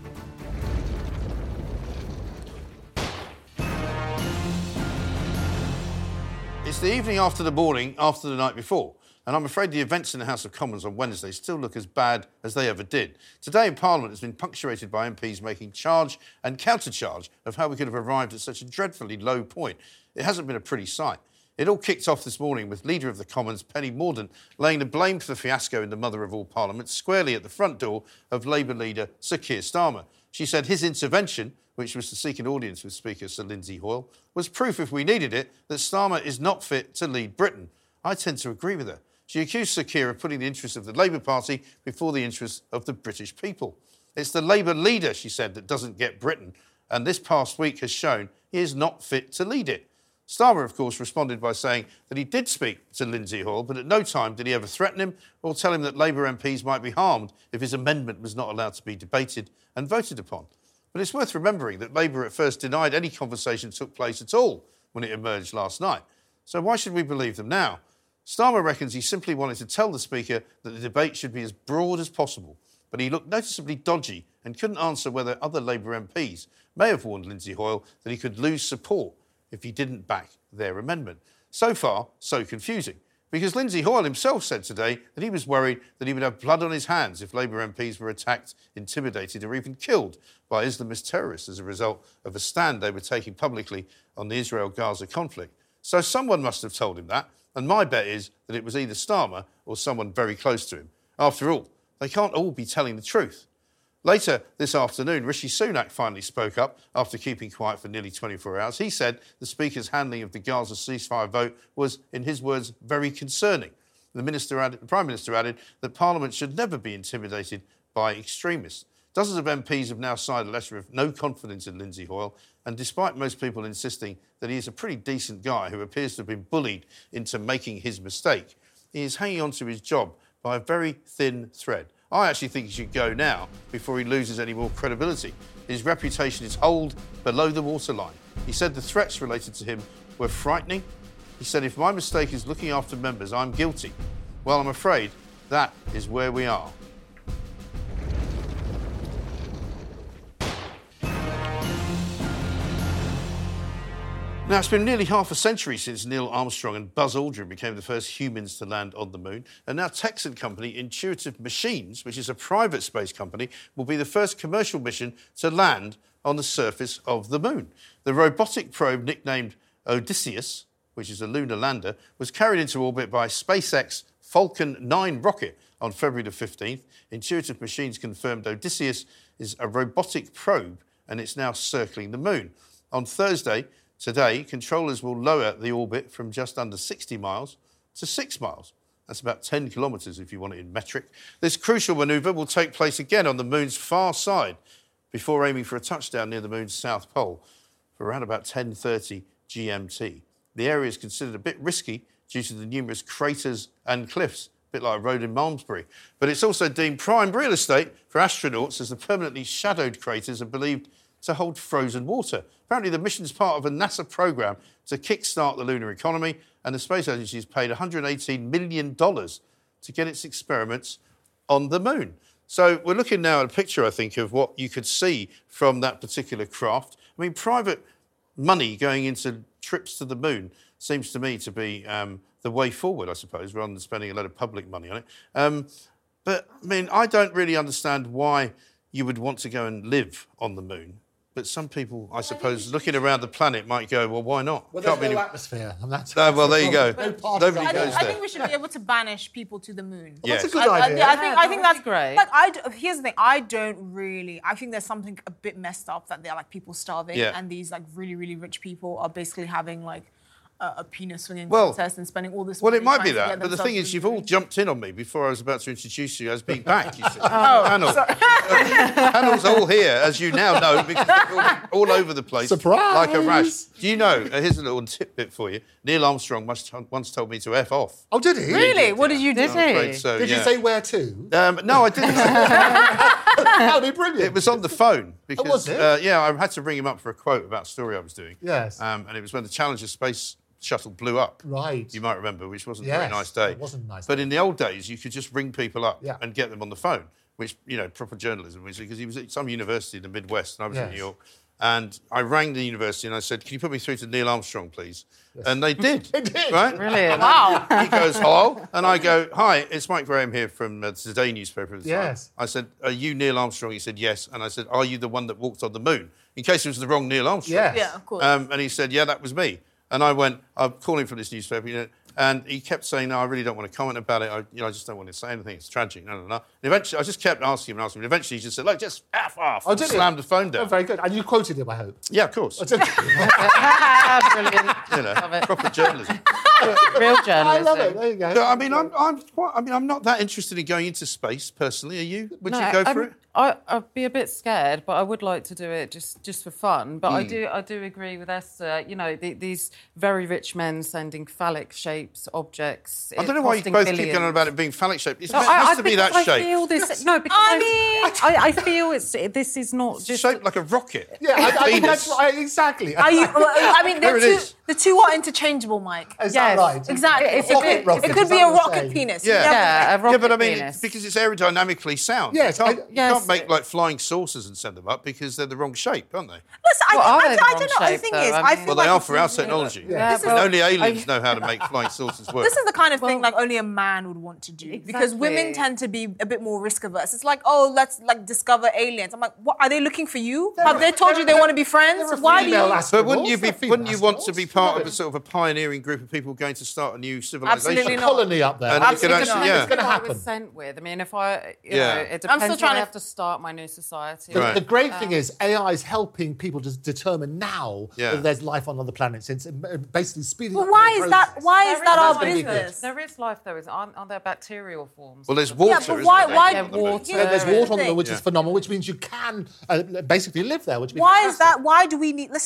It's the evening after the morning after the night before, and I'm afraid the events in the House of Commons on Wednesday still look as bad as they ever did. Today in Parliament has been punctuated by M Ps making charge and counter-charge of how we could have arrived at such a dreadfully low point. It hasn't been a pretty sight. It all kicked off this morning with Leader of the Commons, Penny Mordaunt, laying the blame for the fiasco in the mother of all parliaments squarely at the front door of Labour leader Sir Keir Starmer. She said his intervention, which was to seek an audience with Speaker Sir Lindsay Hoyle, was proof, if we needed it, that Starmer is not fit to lead Britain. I tend to agree with her. She accused Sir Keir of putting the interests of the Labour Party before the interests of the British people. It's the Labour leader, she said, that doesn't get Britain, and this past week has shown he is not fit to lead it. Starmer, of course, responded by saying that he did speak to Lindsay Hoyle, but at no time did he ever threaten him or tell him that Labour M Ps might be harmed if his amendment was not allowed to be debated and voted upon. But it's worth remembering that Labour at first denied any conversation took place at all when it emerged last night. So why should we believe them now? Starmer reckons he simply wanted to tell the Speaker that the debate should be as broad as possible, but he looked noticeably dodgy and couldn't answer whether other Labour M Ps may have warned Lindsay Hoyle that he could lose support if he didn't back their amendment. So far, so confusing, because Lindsay Hoyle himself said today that he was worried that he would have blood on his hands if Labour M Ps were attacked, intimidated or even killed by Islamist terrorists as a result of a stand they were taking publicly on the Israel-Gaza conflict. So someone must have told him that, and my bet is that it was either Starmer or someone very close to him. After all, they can't all be telling the truth. Later this afternoon, Rishi Sunak finally spoke up after keeping quiet for nearly twenty-four hours. He said the Speaker's handling of the Gaza ceasefire vote was, in his words, very concerning. The, minister added, the Prime Minister added that Parliament should never be intimidated by extremists. Dozens of M Ps have now signed a letter of no confidence in Lindsay Hoyle, and despite most people insisting that he is a pretty decent guy who appears to have been bullied into making his mistake, he is hanging on to his job by a very thin thread. I actually think he should go now before he loses any more credibility. His reputation is holed below the waterline. He said the threats related to him were frightening. He said, if my mistake is looking after members, I'm guilty. Well, I'm afraid That is where we are. Now, it's been nearly half a century since Neil Armstrong and Buzz Aldrin became the first humans to land on the moon. And now Texan company Intuitive Machines, which is a private space company, will be the first commercial mission to land on the surface of the moon. The robotic probe, nicknamed Odysseus, which is a lunar lander, was carried into orbit by SpaceX Falcon nine rocket on February the fifteenth. Intuitive Machines confirmed Odysseus is a robotic probe and it's now circling the moon. On Thursday, today, controllers will lower the orbit from just under sixty miles to six miles. That's about ten kilometres if you want it in metric. This crucial manoeuvre will take place again on the moon's far side before aiming for a touchdown near the moon's south pole for around about ten thirty G M T. The area is considered a bit risky due to the numerous craters and cliffs, a bit like a road in Malmesbury. But it's also deemed prime real estate for astronauts as the permanently shadowed craters are believed to hold frozen water. Apparently, the mission's part of a NASA programme to kickstart the lunar economy, and the Space Agency has paid one hundred eighteen million dollars to get its experiments on the moon. So we're looking now at a picture, I think, of what you could see from that particular craft. I mean, private money going into trips to the moon seems to me to be um, the way forward, I suppose, rather than spending a lot of public money on it. Um, but, I mean, I don't really understand why you would want to go and live on the moon. But some people, I suppose, looking around the planet might go, well, why not? Well, Can't there's be no any... atmosphere. And that's, No, well, there you go. No Nobody I goes think, I there. think we should be able to banish people to the moon. Yes. That's a good I, I, idea. I think I think that's great. Like I, d- here's the thing. I don't really. I think there's something a bit messed up that they're like people starving, Yeah. and these like really really rich people are basically having like a, a penis swinging Well- contest and spending all this. Well, money it might trying be to get that, but the themselves thing is, to you've the all moon. jumped in on me before I was about to introduce you as being back, you see. Oh, Panel. Panel's all here, as you now know, because they're all, all over the place. Surprise! Like a rash. Do you know, uh, here's a little tidbit for you, Neil Armstrong must, once told me to F off. Oh, did he? Really? What did you do? Did I'm afraid he? so, Did yeah. you say where to? Um, no, I didn't. That would be brilliant. It was on the phone because was it? Uh, yeah, I had to ring him up for a quote about a story I was doing. Yes. Um, and it was when the Challenger space shuttle blew up. Right. You might remember, which wasn't a Yes, very nice day. it wasn't a nice But day. in the old days, you could just ring people up Yeah. and get them on the phone, which, you know, proper journalism, because he was at some university in the Midwest and I was in Yes. New York. And I rang the university and I said, can you put me through to Neil Armstrong, please? And they did. They did. Right? Brilliant. Wow. He goes, hello? And I go, hi, it's Mike Graham here from uh, Today newspaper. at the time. Yes. I said, are you Neil Armstrong? He said, yes. And I said, are you the one that walked on the moon? In case it was the wrong Neil Armstrong. Yes. Yeah, of course. Um, and he said, yeah, that was me. And I went, I'm calling from this newspaper, you know, and he kept saying, no, I really don't want to comment about it. I, you know, I just don't want to say anything. It's tragic. No, no, no. And eventually, I just kept asking him and asking him. And eventually, he just said, look, just F off. Oh, and did he? slammed the phone down. Oh, very good. And you quoted him, I hope. Yeah, of course. Oh, did you? Brilliant. You know, Love it. proper journalism. Real journalism. I love it. There you go. No, I mean, I'm, I'm quite, I mean, I'm not that interested in going into space personally. Are you? Would you go for I'm- it? I, I'd be a bit scared, but I would like to do it just, just for fun. But Hmm. I do I do agree with Esther. You know, the, these very rich men sending phallic shapes objects. I don't know why you costing both billions. keep going on about it being phallic shaped. It's No, meant, I, it has I to be because that I shape. feel this. No, because I I, mean- I, I feel it's this is not It's just shaped like a rocket. Yeah, I, I think Venus. that's right. Exactly. Are you, well, I mean, There the it two, is. the two are interchangeable, Mike. Is Yes. that right? Exactly. It's It a could- bit rocket, It could is be that a what you're rocket saying? penis. Yeah. You never Yeah, know. a rocket Yeah, but I mean, penis. it's because it's aerodynamically sound. Yes, you can't, I- you Yes. can't make like flying saucers and send them up because they're the wrong shape, aren't they? Listen, I, Well, are I, they I, the I wrong don't know. The shape, thing though? is, I I mean- feel Well, like they are it's for our really- technology. Yeah. This is- And only aliens I- know how to make flying saucers work. This is the kind of thing like only a man would want to do because women Exactly. tend to be a bit more risk averse. It's like, oh, let's like discover aliens. I'm like, what are they looking for you? Have they told you they want to be friends? They're a Why do you? female But wouldn't astronauts, you be? they're Wouldn't you female want to be astronauts. part of a No. sort of a pioneering group of people going to start a new civilization? Absolutely A not. colony up there. And you could Absolutely actually, not. yeah. It's going to Who I happen. was sent with. I mean, if I, you Yeah. know, it I'm depends still where trying I to- have to start my new society. The, Right. the great thing is A I is helping people to determine now Yeah. whether there's life on other planets. It's uh, basically speeding But up why the is that? process. Why is There that is- our That's gonna be good. business? There is life, though. Isn't, aren't, aren't there bacterial forms? Well, there's water. Yeah, but isn't why- there, why- on the moon? Yeah, water. Yeah, there's Here's water on the the moon, which thing. is phenomenal, which means you can uh, basically live there. Which means Why is that? Why do we need? Listen,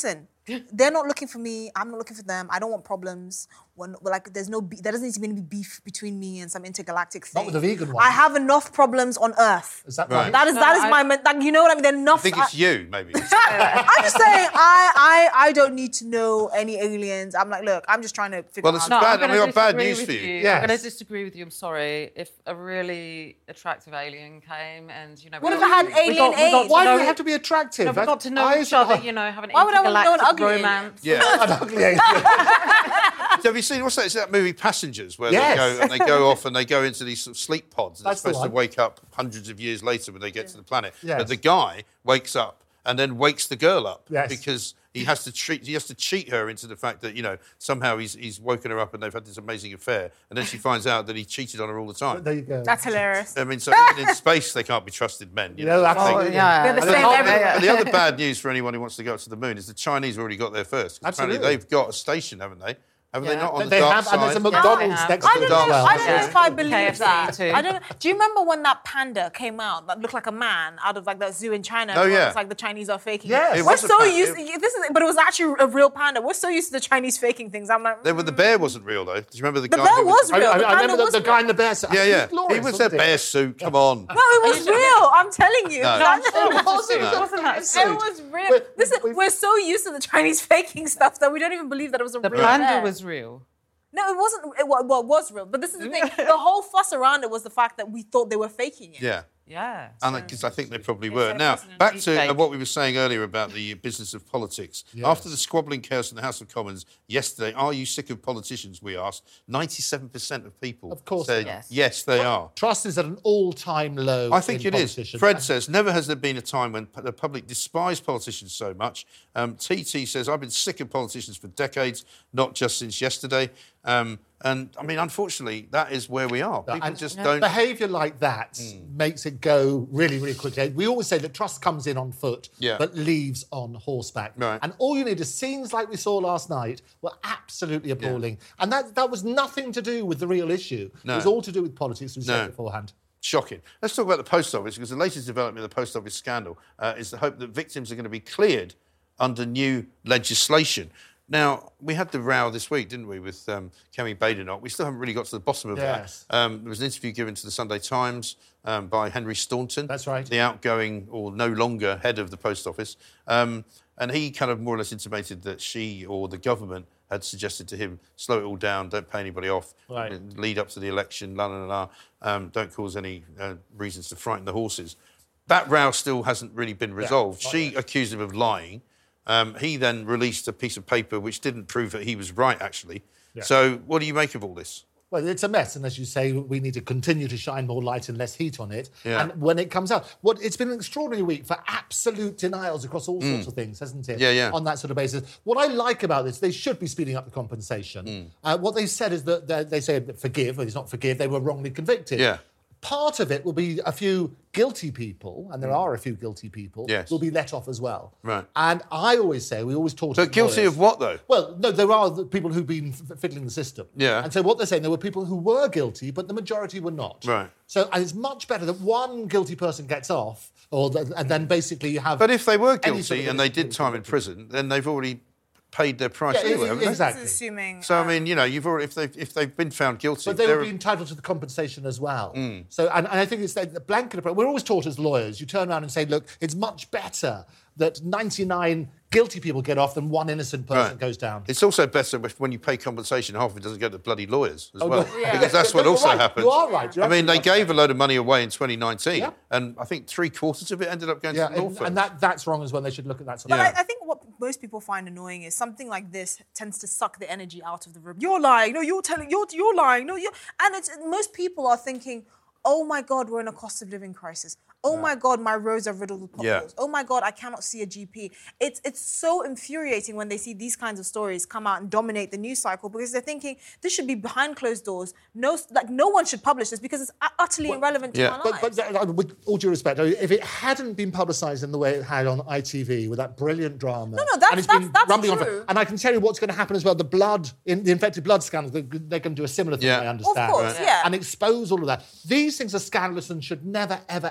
they're not looking for me. I'm not looking for them. I don't want problems. When, like, there's no, be- there doesn't need to be any beef between me and some intergalactic thing. Not with the vegan one. I have enough problems on Earth. Is that right? That is No, that is I- my, men- like, you know what I mean? There are enough. I think it's you, maybe. I'm just saying, I, I, I don't need to know any aliens. I'm like, look, I'm just trying to figure Well, out. it's No, bad. I'm I mean, gonna I've bad disagree news with for you. I'm going to disagree with you. I'm sorry. If a really attractive alien came and, you know... What we if got- it had we got- alien we got aids? to Why know- do they have to be attractive? No, we got to know I- each other, you know, have an Why would I want to know an intergalactic ugly alien? romance. Yeah. An ugly alien. So have you seen, what's that? It's that movie Passengers, where Yes. they go and they go off and they go into these sort of sleep pods and That's they're the supposed to one. wake up hundreds of years later when they get to the planet. Yes. But the guy wakes up and then wakes the girl up Yes. because he has to treat, he has to cheat her into the fact that, you know, somehow he's he's woken her up and they've had this amazing affair, and then she finds out that he cheated on her all the time. There you go. That's hilarious. I mean, so even in space they can't be trusted men. You No, know, absolutely. They- yeah. They're the And the, same and everywhere. the other bad news for anyone who wants to go up to the moon is the Chinese already got there first. 'Cause apparently Absolutely. they've got a station, haven't they? Haven't they Yeah. not on the They dark have, side? and there's a Yes, McDonald's they next have. to I it don't as know. well. I don't know if I believe K F C that. too. I don't. Do you remember when that panda came out that looked like a man out of like that zoo in China? Oh, yeah. It's like the Chinese are faking. Yes. it. It We're was a so pan- used. it- This is, but it was actually a real panda. We're so used to the Chinese faking things. I'm like, They were, the bear wasn't real though. Do you remember the, The guy? bear who was I, real. I, The I panda remember the, was the real. guy in the bear suit. Yeah, yeah. Glorious, He was wasn't a bear suit. Come on. No, it was real. I'm telling you. No. That- No, it wasn't. No. It Wasn't that a suit? It was real. We're- This is, we've- we're so used to the Chinese faking stuff that we don't even believe that it was a The real panda bear. was real. No, it wasn't. It, wa- well, it was real. But this is the thing. The whole fuss around it was the fact that we thought they were faking it. Yeah. Yeah. And because I think they probably It's were. so Now, fascinating. back to uh, Fake. what we were saying earlier about the business of politics. Yes. After the squabbling chaos in the House of Commons yesterday, are you sick of politicians, we asked. ninety-seven percent of people Of course said, they are. yes, they are. Trust is at an all-time low. I think in it is. politicians. Fred says, never has there been a time when p- the public despised politicians so much. Um, T T says, I've been sick of politicians for decades, not just since yesterday. Um, and, I mean, unfortunately, that is where we are. People And just don't... behaviour like that makes it go really, really quickly. We always say that trust comes in on foot, Yeah. but leaves on horseback. Right. And all you need is scenes like we saw last night were absolutely appalling. And that, that was nothing to do with the real issue. No. It was all to do with politics, we No. said beforehand. Shocking. Let's talk about the post office, because the latest development of the post office scandal uh, is the hope that victims are going to be cleared under new legislation. Now, we had the row this week, didn't we, with um, Kemi Badenoch. We still haven't really got to the bottom of Yes. that. Um, there was an interview given to the Sunday Times um, by Henry Staunton. That's right. The outgoing, or no longer, head of the post office. Um, and he kind of more or less intimated that she or the government had suggested to him, slow it all down, don't pay anybody off, Right. lead up to the election, la, la, la, la, um, don't cause any uh, reasons to frighten the horses. That row still hasn't really been resolved. not She accused him of lying. Um, he then released a piece of paper which didn't prove that he was right, actually. Yeah. So what do you make of all this? Well, it's a mess, and as you say, we need to continue to shine more light and less heat on it. Yeah. And when it comes out, what it's been an extraordinary week for absolute denials across all sorts of things, hasn't it? Yeah, yeah. On that sort of basis. What I like about this, they should be speeding up the compensation. Mm. Uh, what they said is that they, they say forgive, well, it's not forgive, they were wrongly convicted. Yeah. Part of it will be a few guilty people, and there are a few guilty people, Yes. will be let off as well. Right. And I always say, we always talk But guilty of what, though? Well, no, there are the people who've been f- fiddling the system. Yeah. And so what they're saying, there were people who were guilty, but the majority were not. Right. So and it's much better that one guilty person gets off, or th- and then basically you have. But if they were any sort guilty of and they did time in prison, then they've already paid their price Yeah, anyway, haven't they? exactly. Assuming. So, I mean, you know, you've already, if they've, if they've been found guilty... But they they're- would be entitled to the compensation as well. Mm. So, and, and I think it's the blanket approach. We're always taught as lawyers, you turn around and say, look, it's much better that ninety-nine guilty people get off than one innocent person Right. goes down. It's also better if when you pay compensation, half of it doesn't go to bloody lawyers as Oh, well. no. Yeah. Because that's what You're also right. happens. You are right. You're I mean, they absolutely gave a load of money away in twenty nineteen, Yeah. and I think three quarters of it ended up going Yeah, to the law and, firms. and that, that's wrong as well. They should look at that sort But of I, I think what most people find annoying is something like this tends to suck the energy out of the room. You're lying. No, you're telling. You're you're lying. No, you. And it's most people are thinking, oh my God, we're in a cost of living crisis. Oh my God, my roads are riddled with potholes. Yeah. Oh my God, I cannot see a G P. It's it's so infuriating when they see these kinds of stories come out and dominate the news cycle because they're thinking this should be behind closed doors. No, like no one should publish this because it's u- utterly irrelevant to our lives. But, but uh, with all due respect, if it hadn't been publicised in the way it had on I T V with that brilliant drama, No, no, that's- and it's that's- been that's rumbling on true. for, and I can tell you what's going to happen as well. The blood, in the infected blood scandal, they, they're going to do a similar thing. Yeah. I understand, Of course, yeah. and expose all of that. These things are scandalous and should never, ever, ever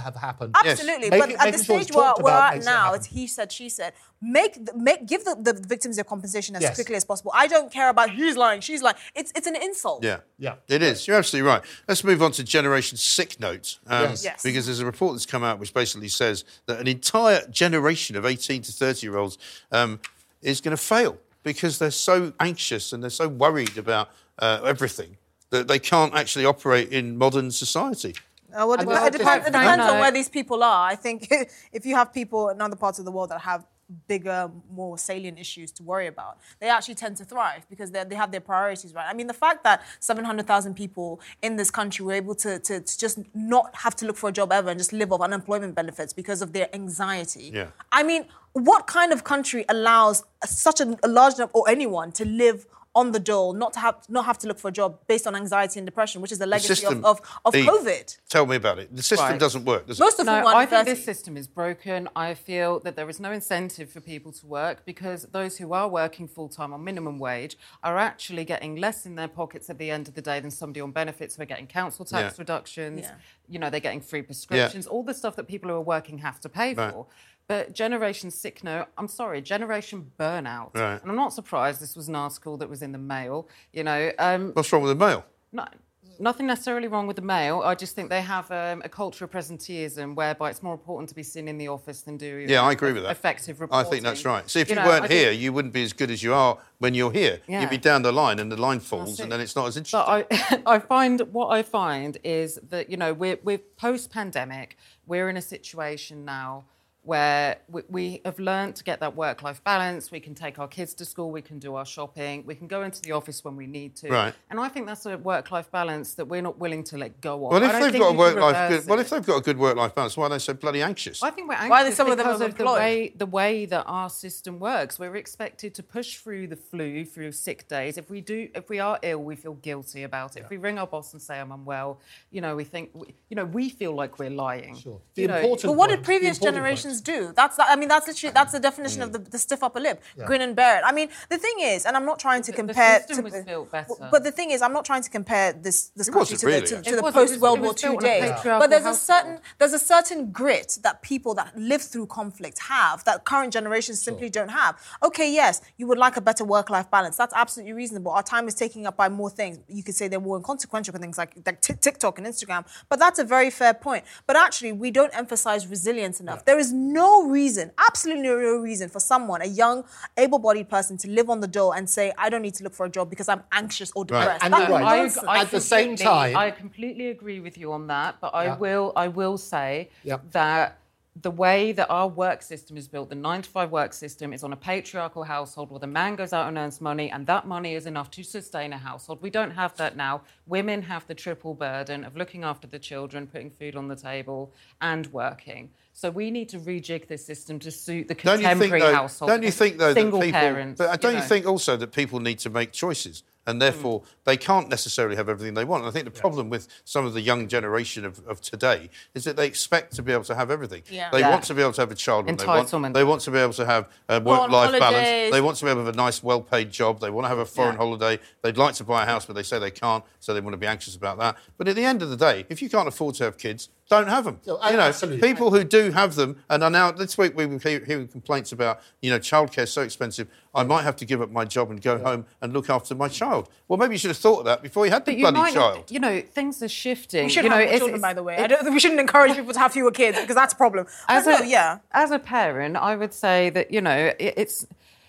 have happened. Absolutely, Yes. but Making- at the making sure it's stage we're, talked we're about at makes it now, happen. it's he said, she said. Make, the, make, give the, the victims their compensation as Yes. quickly as possible. I don't care about he's lying, she's lying. It's it's an insult. Yeah, yeah, it is. You're absolutely right. Let's move on to Generation Sick Note, um, Yes. Yes. because there's a report that's come out which basically says that an entire generation of eighteen to thirty-year-olds um, is going to fail because they're so anxious and they're so worried about uh, everything that they can't actually operate in modern society. Uh, well, it, Well, it depends, it I depends on know. where these people are. I think if you have people in other parts of the world that have bigger, more salient issues to worry about, they actually tend to thrive because they they have their priorities right. I mean, the fact that seven hundred thousand people in this country were able to, to, to just not have to look for a job ever and just live off unemployment benefits because of their anxiety. Yeah. I mean, what kind of country allows such a, a large number, or anyone, to live on the dole, not to have not have to look for a job based on anxiety and depression, which is the legacy system, of, of, of Eve, COVID? Tell me about it. The system Right. doesn't work, does Most it? of them No, are I think thirty. this system is broken. I feel that there is no incentive for people to work because those who are working full-time on minimum wage are actually getting less in their pockets at the end of the day than somebody on benefits who are getting council tax Yeah. reductions. Yeah. You know, they're getting free prescriptions, all the stuff that people who are working have to pay Right. for. But Generation Sick Note, I'm sorry, Generation Burnout. Right. And I'm not surprised this was an article that was in the Mail, you know. Um, What's wrong with the Mail? no, nothing necessarily wrong with the Mail. I just think they have um, a culture of presenteeism whereby it's more important to be seen in the office than do Yeah, I agree with that. effective I reporting. think that's right. See, if you, know, weren't I here, think- you wouldn't be as good as you are when you're here. Yeah. You'd be down the line and the line falls That's and it. then it's not as interesting. But I, I find what I find is that, you know, we're, we're post-pandemic, we're in a situation now where we, we have learned to get that work-life balance. We can take our kids to school, we can do our shopping, we can go into the office when we need to. Right. And I think that's a work-life balance that we're not willing to let go of. Well, I if don't they've think got a you can work-life reverse good, well, it. if they've got a good work-life balance, why are they so bloody anxious? I think we're anxious Why are some of them because of the unemployed? way, the way that our system works. We're expected to push through the flu, through sick days. If we do, if we are ill, we feel guilty about it. If we ring our boss and say I'm unwell, you know, we think, we, you know, we feel like we're lying. Sure. The important But what point- did previous the important generations do? That's that, I mean, that's literally that's the definition of the, the stiff upper lip, Yeah. grin and bear it. I mean, the thing is, and I'm not trying to compare. system to, was built better. But the thing is, I'm not trying to compare this this It country wasn't to really, the, to, actually. to It the was- it was- post World it War was Two built on a days. patriarchal But there's a household. certain there's a certain grit that people that live through conflict have that current generations simply don't have. Okay, yes, you would like a better work-life balance. That's absolutely reasonable. Our time is taken up by more things. You could say they're more inconsequential things like, like Tik- TikTok and Instagram. But that's a very fair point. But actually, we don't emphasize resilience enough. There is no reason, absolutely no reason for someone, a young, able-bodied person to live on the dole and say, I don't need to look for a job because I'm anxious or Right. depressed. And That's you're right. nonsense. I At the same completely- time- I completely agree with you on that, but I Yeah. will I will say Yep. that the way that our work system is built, the nine to five work system, is on a patriarchal household where the man goes out and earns money, and that money is enough to sustain a household. We don't have that now. Women have the triple burden of looking after the children, putting food on the table, and working. So we need to rejig this system to suit the Don't you think, contemporary though, household. don't you think, though, that single people... parents? But don't you know. think also that people need to make choices and therefore they can't necessarily have everything they want? And I think the problem with some of the young generation of, of today is that they expect to be able to have everything. Yeah. They Yeah. want to be able to have a child when they want. Entitlement. They want to be able to have a Go on work-life balance. holidays. They want to be able to have a nice, well-paid job. They want to have a foreign Yeah. holiday. They'd like to buy a house, but they say they can't, so they want to be anxious about that. But at the end of the day, if you can't afford to have kids, don't have them. No, you know, absolutely. people who do have them and are now... This week we were he- hearing complaints about, you know, childcare is so expensive, I might have to give up my job and go home and look after my child. Well, maybe you should have thought of that before you had the But you bloody might child. not, you know, things are shifting. We should you know, have more it's- children, it's- by the way. it's- I don't think we shouldn't encourage people to have fewer kids because that's a problem. As But a, no, yeah. as a parent, I would say that, you know, it, it's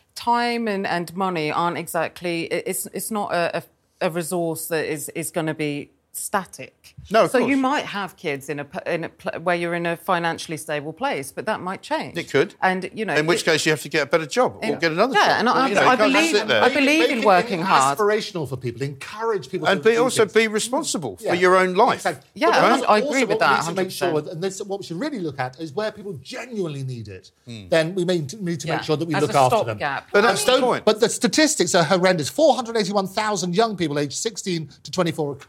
time and, and money aren't exactly, it- it's it's not a, a, a resource that is, is going to be static. No, of so course. you might have kids in a, p- in a pl- where you're in a financially stable place, but that might change. It could. And, you know... In which it- case you have to get a better job or Yeah. get another Yeah, job. and I- You know, I you can't just believe- sit there. I believe Make in it working hard. aspirational for people. Encourage people And to be, do also things. be responsible Yeah. for your own life. Exactly. Yeah, But I- also- I agree also with what that, we need to make one hundred percent. sure, and this, what we should really look at is where people genuinely need it. Then we may need to Yeah. make sure that we As look a after them. stopgap. But that's Don't- the point. But the statistics are horrendous. four hundred eighty-one thousand young people aged sixteen to twenty-four are currently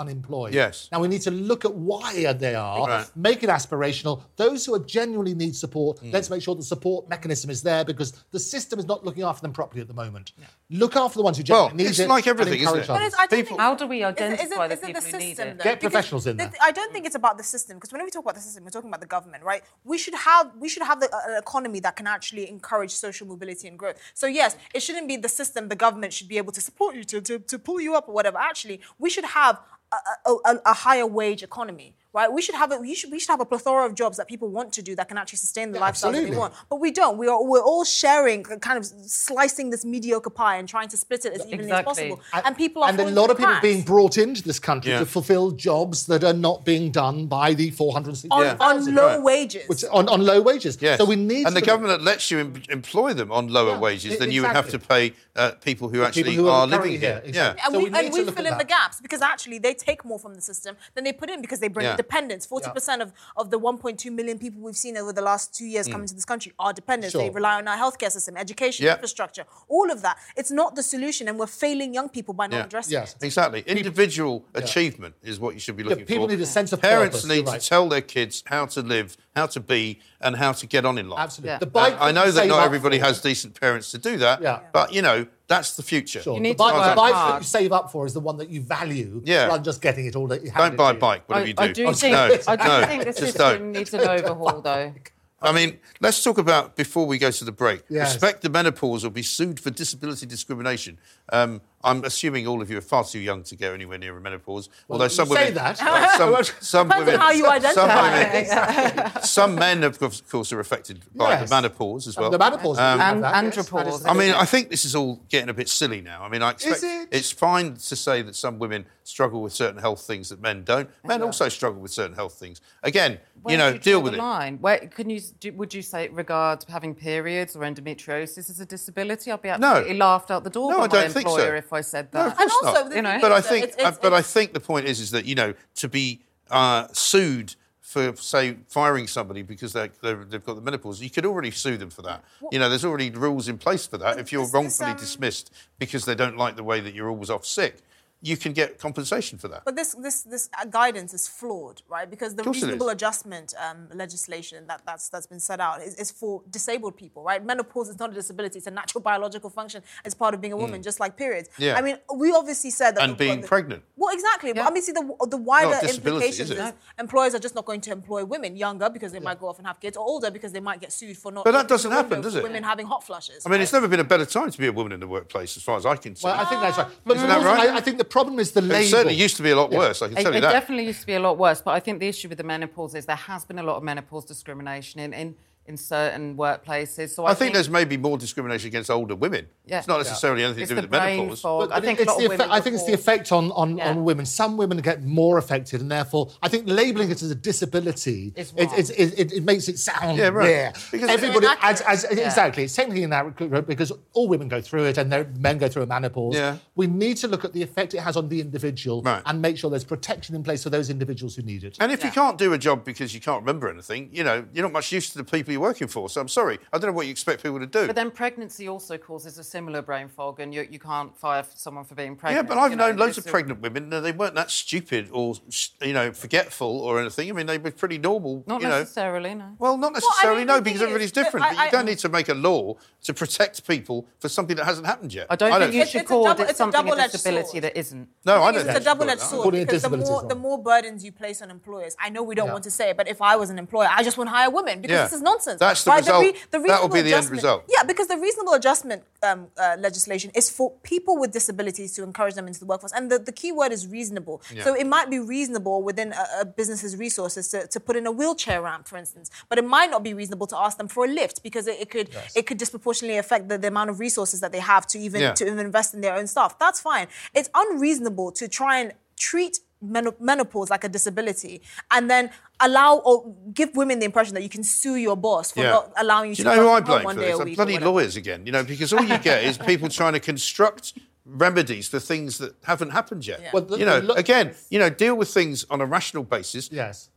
unemployed. Yes. Now we need to look at why they are, Right. make it aspirational. Those who are genuinely need support, Mm. let's make sure the support mechanism is there because the system is not looking after them properly at the moment. Look after the ones who genuinely Well, need it's it. like and everything, isn't encourage it? others. But it's- I don't think- How do we Is it- identify is it- the is it people the who need system, it? though? Get Because professionals in the- there. I don't think it's about the system because whenever we talk about the system, we're talking about the government, right? We should have we should have the, uh, an economy that can actually encourage social mobility and growth. So yes, it shouldn't be the system. The government should be able to support you to to, to pull you up or whatever. Actually, we should have a, a, a, a higher wage economy. Right, we should have a, we should we should have a plethora of jobs that people want to do that can actually sustain the Yeah, lifestyle that they absolutely. want. But we don't. We are we're all sharing, kind of slicing this mediocre pie and trying to split it as evenly as Exactly. possible. And, people are and a falling lot through of people the being cracks. brought into this country Yeah. to fulfil jobs that are not being done by the four hundred sixty on, Yeah. on low Right. wages. Which, on, on low wages. Yes. So we need and to the government lets you em- employ them on lower Yeah, wages e- than you would have to exactly. pay uh, people who actually who are are currently living here, here. exactly. Yeah. And So we, we need and to we look fill at in the that. gaps because actually they take more from the system than they put in because they bring Yeah. in dependents. forty percent of, of the one point two million people we've seen over the last two years coming to this country are dependents. Sure. They rely on our healthcare system, education, Yeah. infrastructure, all of that. It's not the solution and we're failing young people by not Yeah. addressing Yes. it. Exactly. Individual achievement is what you should be Yeah, looking people for. need a sense of Parents purpose, need you're to right. tell their kids how to live, how to be, and how to get on in life. Absolutely. Yeah. The bike And I that know you that save not up everybody for- has decent parents to do that, Yeah. but, you know, that's the future. Sure. You The need bike, to the work bike that hard. you save up for is the one that you value, Yeah. rather than just getting it all that you have. Don't buy a bike, whatever you do. I do Oh, think, no, I do no, think the just system don't. needs an overhaul, though. I mean, let's talk about, before we go to the break, Yes. Respect the Menopause will be sued for disability discrimination. Um, I'm assuming all of you are far too young to go anywhere near a menopause. Well, although you some say women, that. some, some Depends on women, how you some identify. women, some men, of course, of course, are affected by Yes. the menopause as well. The menopause. Um, we have and- that, and yes. andropause. That is- I mean, I think this is all getting a bit silly now. I mean, I expect it? it's fine to say that some women struggle with certain health things that men don't. Men also struggle with certain health things. Again, Where you know, do deal draw with the it. Line? Where can you do, would you say regard having periods or endometriosis as a disability? I'd be absolutely laughed out the door No, by I don't my think employer so. if I said No, that. of course And also, not. the You know. thing But I is that think, it's- it's- but I it's- think the point is, is that you know, to be uh, sued for, say, firing somebody because they they've got the menopause, you could already sue them for that. You know, there's already rules in place for that. If you're this- wrongfully this, um, dismissed because they don't like the way that you're always off sick, you can get compensation for that. But this this this uh, guidance is flawed, right? Because the course it reasonable is. adjustment um, legislation that that's that's been set out is, is for disabled people, right? Menopause is not a disability; it's a natural biological function as part of being a woman, just like periods. Yeah. I mean, we obviously said that And the- being the- pregnant. Well, exactly. But I mean, see, the the wider Not a disability, implications is it? is employers are just not going to employ women younger because they might go off and have kids, or older because they might get sued for not. But that opening doesn't the happen, window does for it? Women having hot flushes. I mean, right? it's never been a better time to be a woman in the workplace, as far as I can see. Well, I think that's right. But Isn't that also, right? I, I think the problem is the It label. certainly used to be a lot worse, I can It, tell you it that. definitely used to be a lot worse, but I think the issue with the menopause is there has been a lot of menopause discrimination in, in, in certain workplaces. So I, I think there's maybe more discrimination against older women. Yeah. It's not necessarily anything It's to do the with the brain menopause. fog. I think a it's lot the of effect, women I think it's the report- effect on, on, Yeah. on women. Some women get more affected, and therefore, I think labelling it as a disability, It's it, wrong. it, it, it, it makes it sound Yeah, right. rare. Because Everybody, it's as, as, inaccurate. exactly, it's technically inaccurate because all women go through it, and their- men go through a menopause. Yeah. We need to look at the effect it has on the individual Right. and make sure there's protection in place for those individuals who need it. And if you can't do a job because you can't remember anything, you know, you're not much use to the people you're working for. So I'm sorry, I don't know what you expect people to do. But then pregnancy also causes a similar brain fog, and you, you can't fire someone for being Yeah, pregnant. but I've you know, known loads it's of a- pregnant women, and they weren't that stupid or, you know, forgetful or anything. I mean, they were pretty normal, Not you know. necessarily, no. Well, not necessarily, mean, no, the because thing everybody's is that different. I- but you I- don't need to make a law to protect people for something that hasn't happened yet. I don't think you It's- should it's a call double- it it's a something a double-edged disability sword. that isn't. No, I It's don't a double-edged sword Calling it because the disability more, is wrong. the more burdens you place on employers, I know we don't Yeah. want to say it, but if I was an employer, I just wouldn't hire women because Yeah. this is nonsense. That's the Right? result. re- That will reasonable be the end adjustment- result. Yeah, because the reasonable adjustment um, uh, legislation is for people with disabilities to encourage them into the workforce. And the, the key word is reasonable. Yeah. So it might be reasonable within a, a business's resources to, to put in a wheelchair ramp, for instance, but it might not be reasonable to ask them for a lift because it, it could Yes. it could disproportionately affect the, the amount of resources that they have to even Yeah. to even invest in their own staff. That's fine. It's unreasonable to try and treat men- menopause like a disability and then allow or give women the impression that you can sue your boss for Yeah. not allowing you Do to you know who I work from home blame one for day this? a I'm week. or bloody whatever. lawyers again, you know, because all you get is people trying to construct remedies for things that haven't happened yet. Yeah. Well, the- you know, the lo- again, you know, deal with things on a rational basis. Yes.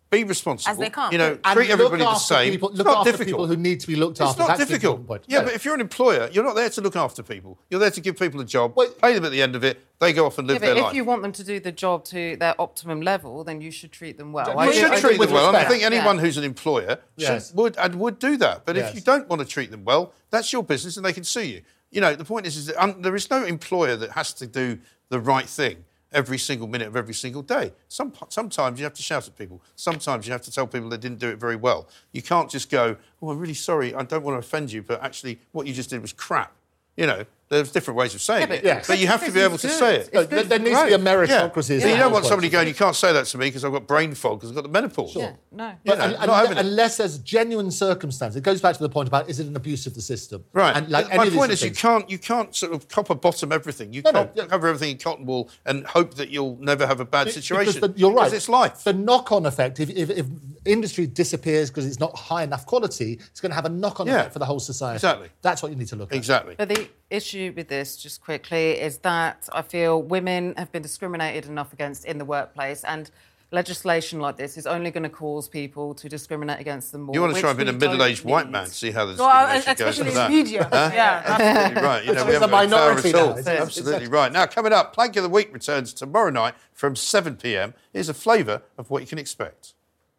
be responsible. As they come. You know, And treat look everybody the after same. people- It's look not after difficult. people who need to be looked It's after. not That's the difficult. important point. Yeah, No. but if you're an employer, you're not there to look after people. You're there to give people a job, pay them at the end of it, they go off and Yeah, live but their if life. you want them to do the job to their optimum level, then you should treat them well. You I should do- I treat do- them well, and I think Yeah. anyone who's an employer Yes. should, would and would do that. But Yes. if you don't want to treat them well, that's your business, and they can sue you. You know, the point is, is that um, there is no employer that has to do the right thing every single minute of every single day. Some, sometimes you have to shout at people. Sometimes you have to tell people they didn't do it very well. You can't just go, oh, I'm really sorry, I don't want to offend you, but actually what you just did was crap. You know, there's different ways of saying Yeah, but- it, Yes. but you have to be able to say it. Look, there- there needs to be a meritocracy. Yeah. is So you the don't whole want point. somebody going, you can't say that to me because I've got brain fog, because I've got the menopause. Yeah, no. You But know, un- not un- having it. unless there's genuine circumstance, it goes back to the point about is it an abuse of the system? Right. And like any My of these point is, you things- can't you can't sort of copper bottom everything. You No, no, can't cover everything in cotton wool and hope that you'll never have a bad Because situation. the- you're right. Because it's life. The knock-on effect, if, if, if industry disappears because it's not high enough quality, it's going to have a knock-on Yeah. effect for the whole society. Exactly. That's what you need to look at. Exactly. But the issue with this, just quickly, is that I feel women have been discriminated enough against in the workplace, and legislation like this is only going to cause people to discriminate against them more. You want to which try and be we a middle-aged don't white need. man, see how the Well, discrimination goes especially with in that. media. Huh? Yeah, Absolutely right. You know, we It's a haven't got any power minority at all. now. It's- it's- Absolutely right. Now, coming up, Plank of the Week returns tomorrow night from seven p m. Here's a flavour of what you can expect.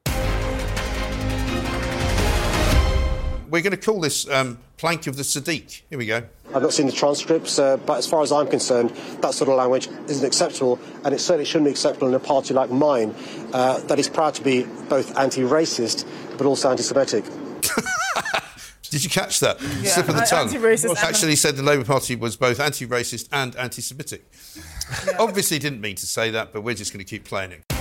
We're going to call this um, Plank of the Sadiq. Here we go. I've not seen the transcripts, uh, but as far as I'm concerned, that sort of language isn't acceptable, and it certainly shouldn't be acceptable in a party like mine uh, that is proud to be both anti-racist but also anti-Semitic. Did you catch that? Yeah. Slip of the Uh, tongue. anti-racist and- Actually said the Labour Party was both anti-racist and anti-Semitic. Obviously didn't mean to say that, but we're just going to keep playing it.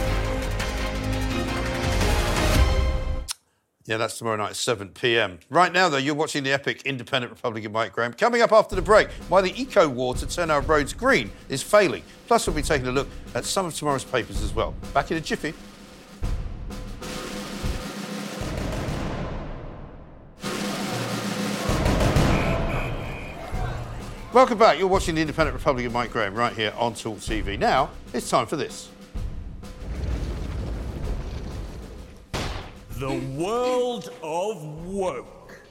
Yeah, that's tomorrow night at seven p m. Right now, though, you're watching the epic Independent Republican Mike Graham. Coming up after the break, why the eco-war to turn our roads green is failing. Plus, we'll be taking a look at some of tomorrow's papers as well. Back in a jiffy. Welcome back. You're watching the Independent Republican Mike Graham right here on Talk T V. Now, it's time for this. The world of woke.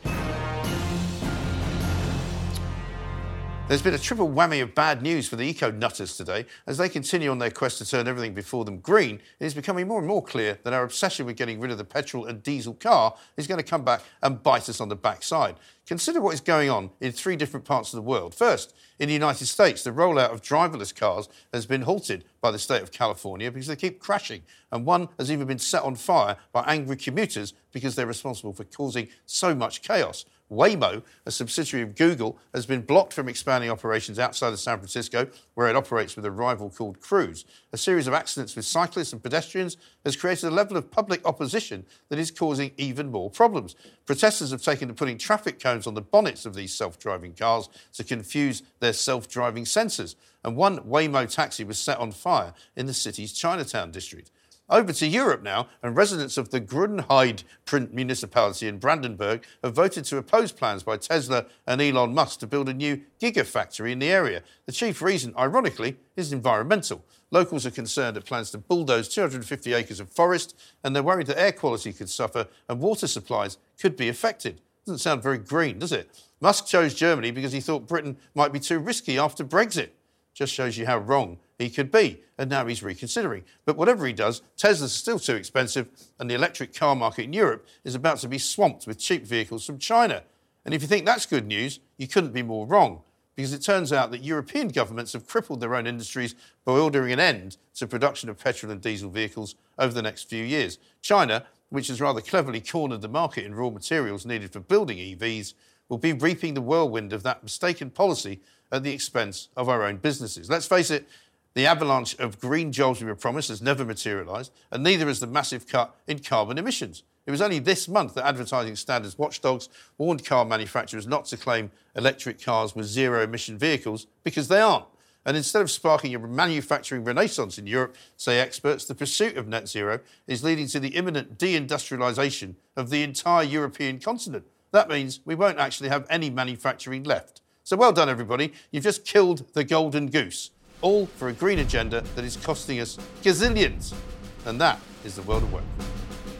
There's been a triple whammy of bad news for the eco-nutters today. As they continue on their quest to turn everything before them green, it is becoming more and more clear that our obsession with getting rid of the petrol and diesel car is going to come back and bite us on the backside. Consider what is going on in three different parts of the world. First, in the United States, the rollout of driverless cars has been halted by the state of California because they keep crashing, and one has even been set on fire by angry commuters because they're responsible for causing so much chaos. Waymo, a subsidiary of Google, has been blocked from expanding operations outside of San Francisco, where it operates with a rival called Cruise. A series of accidents with cyclists and pedestrians has created a level of public opposition that is causing even more problems. Protesters have taken to putting traffic cones on the bonnets of these self-driving cars to confuse their self-driving sensors. And one Waymo taxi was set on fire in the city's Chinatown district. Over to Europe now, and residents of the Grunheide print municipality in Brandenburg have voted to oppose plans by Tesla and Elon Musk to build a new gigafactory in the area. The chief reason, ironically, is environmental. Locals are concerned at plans to bulldoze two hundred fifty acres of forest, and they're worried that air quality could suffer and water supplies could be affected. Doesn't sound very green, does it? Musk chose Germany because he thought Britain might be too risky after Brexit. Just shows you how wrong he could be, and now he's reconsidering. But whatever he does, Tesla's still too expensive, and the electric car market in Europe is about to be swamped with cheap vehicles from China. And if you think that's good news, you couldn't be more wrong, because it turns out that European governments have crippled their own industries by ordering an end to production of petrol and diesel vehicles over the next few years. China, which has rather cleverly cornered the market in raw materials needed for building E Vs, will be reaping the whirlwind of that mistaken policy at the expense of our own businesses. Let's face it, the avalanche of green jobs we were promised has never materialised, and neither has the massive cut in carbon emissions. It was only this month that advertising standards watchdogs warned car manufacturers not to claim electric cars were zero-emission vehicles, because they aren't. And instead of sparking a manufacturing renaissance in Europe, say experts, the pursuit of net zero is leading to the imminent deindustrialisation of the entire European continent. That means we won't actually have any manufacturing left. So well done, everybody. You've just killed the golden goose, all for a green agenda that is costing us gazillions. And that is the world of work.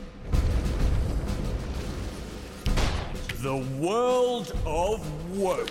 The world of woke.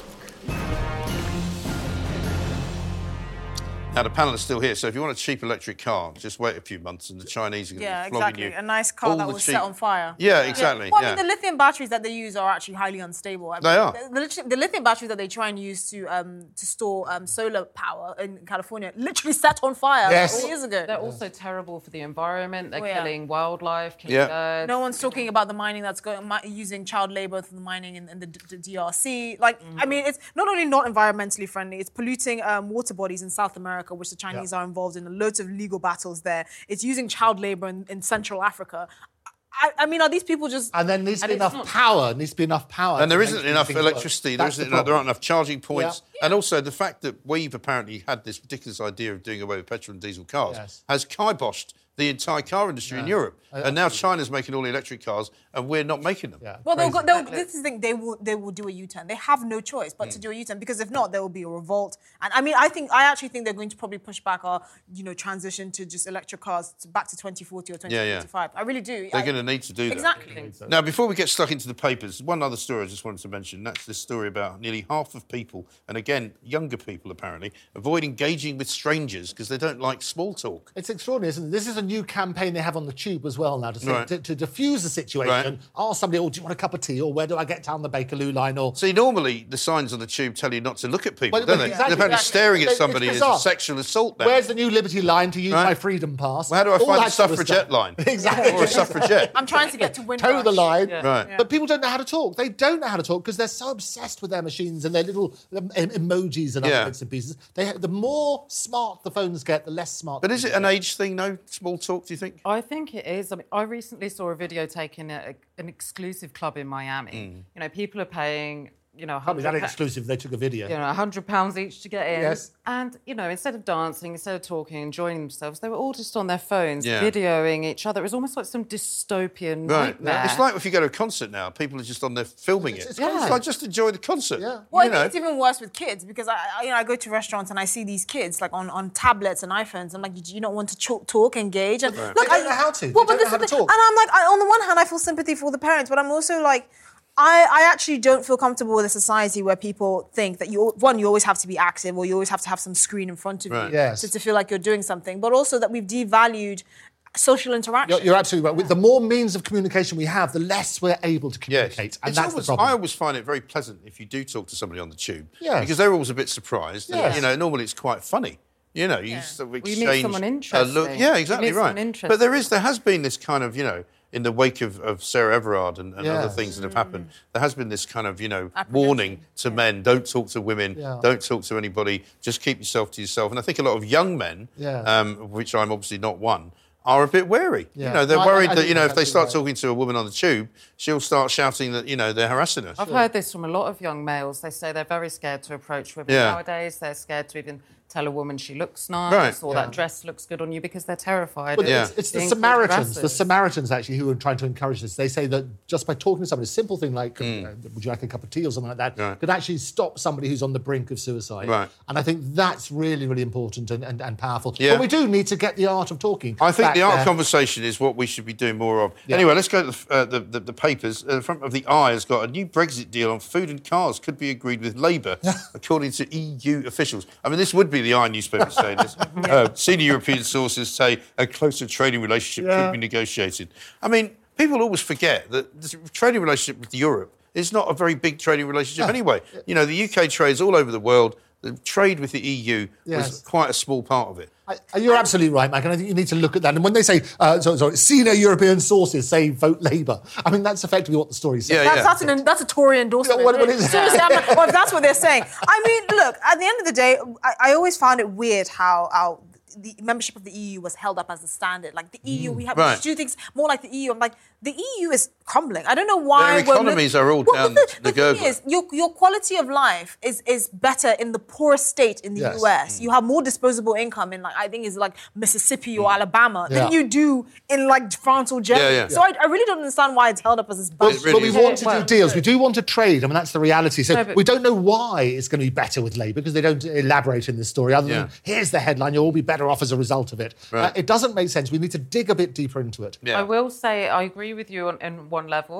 Now, the panel is still here, so if you want a cheap electric car, just wait a few months and the Chinese are going to Yeah, be flogging exactly. you. A nice car all that the was cheap- set on fire. Yeah, exactly. Well, I yeah. mean, the lithium batteries that they use are actually highly unstable. I They mean, are. The, the, lithium- the lithium batteries that they try and use to um, to store um, solar power in California literally set on fire Yes. four years ago. They're also terrible for the environment. They're Oh, yeah. killing wildlife, killing Yeah. birds. No one's talking about the mining that's going mi- using child labour for the mining in, in the, d- the D R C. Like, I mean, it's not only not environmentally friendly, it's polluting um, water bodies in South America, which the Chinese Yeah. are involved in loads of legal battles there. It's using child labour in, in Central Africa. I, I mean, are these people just? And there needs to be And it's enough not- power. Needs to be enough power. And there to isn't make enough things work. electricity. There, That's isn't the enough, there problem. aren't enough charging points. And also the fact that we've apparently had this ridiculous idea of doing away with petrol and diesel cars Yes. has kiboshed the entire car industry in Yeah. Europe. Uh, and now China's making all the electric cars and we're not making them. Yeah. Well, they'll go, they'll, this is the thing. They will. They will do a U-turn. They have no choice but to do a U-turn because if not, there will be a revolt. And I mean, I think I actually think they're going to probably push back our, you know, transition to just electric cars to back to twenty forty or twenty forty-five. Yeah, yeah. I really do. They're I- going to need to do that. Exactly. Now, before we get stuck into the papers, one other story I just wanted to mention. That's this story about nearly half of people, and again, younger people apparently, avoid engaging with strangers because they don't like small talk. It's extraordinary, isn't it? This is a new campaign they have on the tube as well now to, say, Right. to, to diffuse the situation. Right. Ask somebody, oh, do you want a cup of tea? Or where do I get down the Bakerloo line? Or See, normally the signs on the tube tell you not to look at people, Well, don't well, they? exactly, They're apparently exactly. staring at It's somebody as a bizarre. sexual assault now. where's the new Liberty line to use Right. my freedom pass? Well, how do I All find the that sort of suffragette stuff. line? Exactly. Or a suffragette? I'm trying to get to Windrush. Toe the line. Yeah. Right. Yeah. But people don't know how to talk. They don't know how to talk because they're so obsessed with their machines and their little um, em- emojis and other Yeah. bits and pieces. They, the more smart the phones get, the less smart. But the is it people an get. age thing, no small talk, do you think? I think it is. I mean, I recently saw a video taken at a, an exclusive club in Miami. Mm. You know, people are paying, you know, Can't be that one hundred pa- exclusive. They took a video. you know, one hundred pounds each to get in. Yes. And, you know, instead of dancing, instead of talking, enjoying themselves, they were all just on their phones, Yeah. videoing each other. It was almost like some dystopian Right. nightmare. It's like if you go to a concert now, people are just on there filming It's- it. it's It's constant. like just enjoy the concert. Yeah. Well, you I know. think it's even worse with kids because I, I, you know, I go to restaurants and I see these kids like on, on tablets and iPhones. I'm like, do you not want to ch- talk, engage? And Right. look, They don't I, know how to. They Well, don't but this know how is to the- talk. And I'm like, I, on the one hand, I feel sympathy for the parents, but I'm also like, I, I actually don't feel comfortable with a society where people think that you, one, you always have to be active or you always have to have some screen in front of Right. you Yes. to, to feel like you're doing something, but also that we've devalued social interaction. You're, you're absolutely right. With the more means of communication we have, the less we're able to Yes. communicate. And It's that's always, the problem. I always find it very pleasant if you do talk to somebody on the tube. Yes. Because they're always a bit surprised. and, Yes. you know, normally it's quite funny. You know, you Yeah. sort of Well, you exchange meet someone a look. interesting. Yeah, You exactly meet right. someone interesting. But there is, there has been this kind of, you know, in the wake of, of Sarah Everard and, and other Yes. things that have happened, there has been this kind of, you know, Apprehension. warning to men: don't talk to women, Yeah. don't talk to anybody, just keep yourself to yourself. And I think a lot of young men, Yeah. um, of which I'm obviously not one, are a bit wary. Yeah. You know, they're No, I- worried I that, think you know, that's if they start absolutely talking to a woman on the tube, she'll start shouting that, you know, they're harassing her. I've heard this from a lot of young males. They say they're very scared to approach women Yeah. nowadays. They're scared to even tell a woman she looks nice Right. or Yeah. that dress looks good on you because they're terrified. But of Yeah. it's, it's the being called Samaritans, the harassers. Samaritans actually, who are trying to encourage this. They say that just by talking to somebody, a simple thing like, Mm. uh, would you like a cup of tea or something like that, Right. could actually stop somebody who's on the brink of suicide. Right. And I think that's really, really important and, and, and powerful. Yeah. But we do need to get the art of talking. I think back the art there. conversation is what we should be doing more of. Yeah. Anyway, let's go to the, uh, the, the, the papers. Uh, the front of the Eye has got a new Brexit deal on food and cars could be agreed with Labour, according to E U officials. I mean, this would be the Eye newspaper saying this. Uh, senior European sources say a closer trading relationship Yeah. could be negotiated. I mean, people always forget that the trading relationship with Europe is not a very big trading relationship No. anyway. You know, the U K trades all over the world. The trade with the E U Yes. was quite a small part of it. I, you're absolutely right, Mike, and I think you need to look at that. And when they say, uh, sorry, sorry, senior European sources say vote Labour, I mean, that's effectively what the story says. Yeah, That's, yeah. that's, an, that's a Tory endorsement. Yeah, what- what is- Seriously, I'm like, well, if that's what they're saying. I mean, look, at the end of the day, I, I always found it weird how, how the membership of the E U was held up as the standard. Like the E U, we have Right. to do things more like the E U. I'm like, the E U is crumbling. I don't know why. Their we're economies li- are all Well, down the, the the gurgler. thing is, your, your quality of life is, is better in the poorest state in the Yes. U S. You have more disposable income in, like, I think it's like Mississippi or Alabama Yeah. than you do in, like, France or Germany. Yeah, yeah. So I, I really don't understand why it's held up as this But, budget. really but we is. want to Well, do deals. We do want to trade. I mean, that's the reality. So No, but- we don't know why it's going to be better with Labour because they don't elaborate in this story other than, Yeah. here's the headline, you'll all be better off as a result of it. Right. Uh, it doesn't make sense. We need to dig a bit deeper into it. Yeah. I will say I agree with you on, on one level, but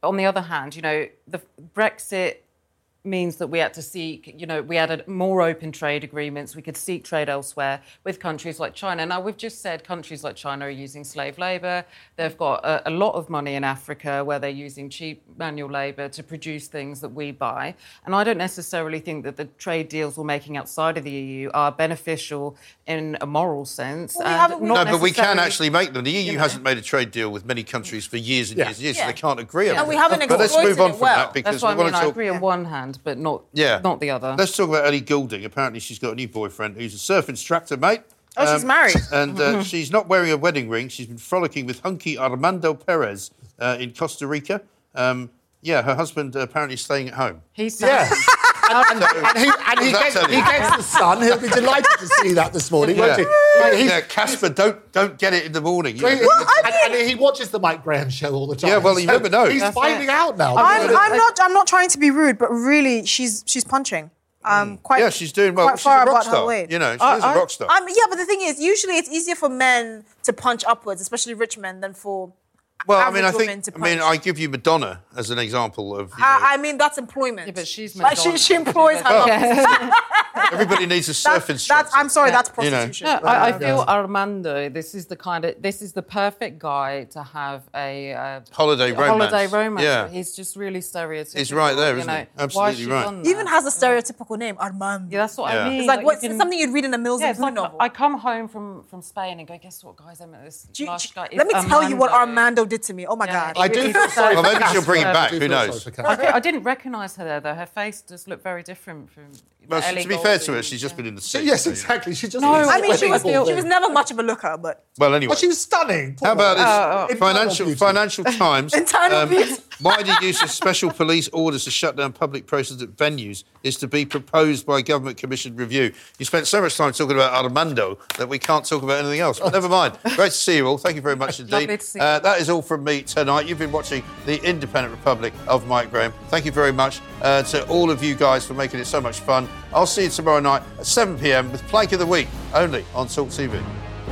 But on the other hand, you know, the Brexit means that we had to seek, you know, we had a more open trade agreements. We could seek trade elsewhere with countries like China. Now, we've just said countries like China are using slave labour. They've got a, a lot of money in Africa where they're using cheap manual labour to produce things that we buy. And I don't necessarily think that the trade deals we're making outside of the E U are beneficial in a moral sense. Well, and no, not but we can necessarily- actually make them. The E U you know. hasn't made a trade deal with many countries for years and Yeah. years and years, Yeah. so they can't agree on Yeah. it. And we haven't But let's exploited move on it from well. that because That's what we I want mean. to I talk. agree on one hand, but not, Yeah. not the other. Let's talk about Ellie Goulding. Apparently, she's got a new boyfriend who's a surf instructor, mate. Oh, she's married. And uh, she's not wearing a wedding ring. She's been frolicking with hunky Armando Perez uh, in Costa Rica. Um, yeah, her husband uh, apparently staying at home. He's Yeah. and, and, and he, and he, What does that gets, tell he you? gets the sun. He'll be delighted to see that this morning, won't he? Yeah, Like, he's- yeah Casper, don't don't get it in the morning. Well, You he- know. and, and he watches the Mike Graham show all the time. Yeah, well, you so never know. He's That's finding it. out now. I'm, I'm not. I'm not trying to be rude, but really, she's she's punching. Um, quite. Yeah, she's doing well. Quite She's far a rock about her star. weight. You know, she is a rock star. Um, yeah, but the thing is, usually it's easier for men to punch upwards, especially rich men, than for Well, I average mean, I women think, to I mean, punch. I give you Madonna as an example of. You know, I, I mean, that's employment. Yeah, but she's like she, she employs her. Oh. Everybody needs a surf That's, instructor. that's, I'm sorry, that's You know. prostitution. No, I, I feel Armando. This is the kind of this is the perfect guy to have a uh, Holiday a romance. Holiday romance. Yeah. He's just really stereotypical. He's right there, you isn't know. he? Why Absolutely has she right. done He that? even has a stereotypical name, Armando. Yeah, that's what Yeah. I mean. It's like, you what's can- something you'd read in a Mills Yeah, and it's Blue like, novel. I come home from, from Spain and go, guess what, guys? I met this last guy. Let me It's tell you what Armando. Armando did to me. Oh my God. I do It's feel so sorry Well, for maybe she'll Casper. bring it I back. do Who feel knows? sorry for I, Casper. I didn't recognise her there, though. Her face just looked very different from. Well, Ellie to be fair to Goulding. her, she's just been in the sea. Yes, so, you know. exactly. She just. No, I mean, she was, Incredible she thing. was never much of a looker, but Well, anyway. But she was stunning. How about this? Uh, uh, Financial beauty. Financial Times. Internal beauty. Why the use of special police orders to shut down public processes at venues is to be proposed by government-commissioned review. You spent so much time talking about Armando that we can't talk about anything else. But never mind. Great to see you all. Thank you very much indeed. Lovely to see you. Uh, that is all from me tonight. You've been watching The Independent Republic of Mike Graham. Thank you very much uh, to all of you guys for making it so much fun. I'll see you tomorrow night at seven p m with Plank of the Week, only on Talk T V.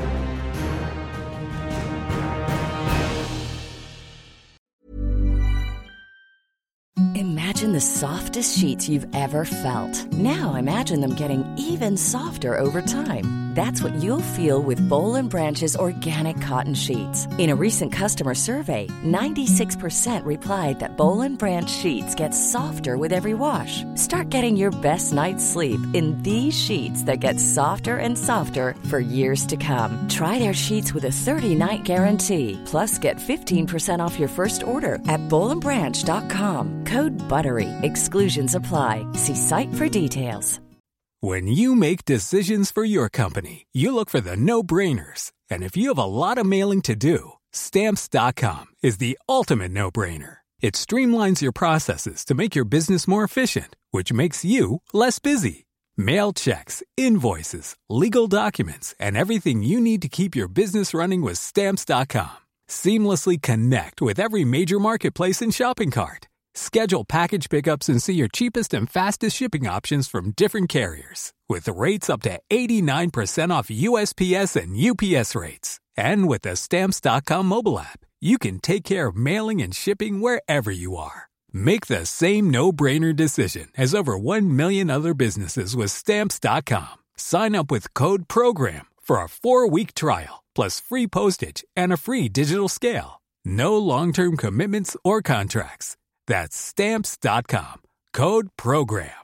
Imagine the softest sheets you've ever felt. Now imagine them getting even softer over time. That's what you'll feel with Boll and Branch's organic cotton sheets. In a recent customer survey, ninety-six percent replied that Boll and Branch sheets get softer with every wash. Start getting your best night's sleep in these sheets that get softer and softer for years to come. Try their sheets with a thirty-night guarantee. Plus, get fifteen percent off your first order at boll and branch dot com. Code BUTTERY. Exclusions apply. See site for details. When you make decisions for your company, you look for the no-brainers. And if you have a lot of mailing to do, Stamps dot com is the ultimate no-brainer. It streamlines your processes to make your business more efficient, which makes you less busy. Mail checks, invoices, legal documents, and everything you need to keep your business running with Stamps dot com. Seamlessly connect with every major marketplace and shopping cart. Schedule package pickups and see your cheapest and fastest shipping options from different carriers. With rates up to eighty-nine percent off U S P S and U P S rates. And with the Stamps dot com mobile app, you can take care of mailing and shipping wherever you are. Make the same no-brainer decision as over one million other businesses with Stamps dot com. Sign up with Code PROGRAM for a four-week trial, plus free postage and a free digital scale. No long-term commitments or contracts. That's Stamps dot com. Code PROGRAM.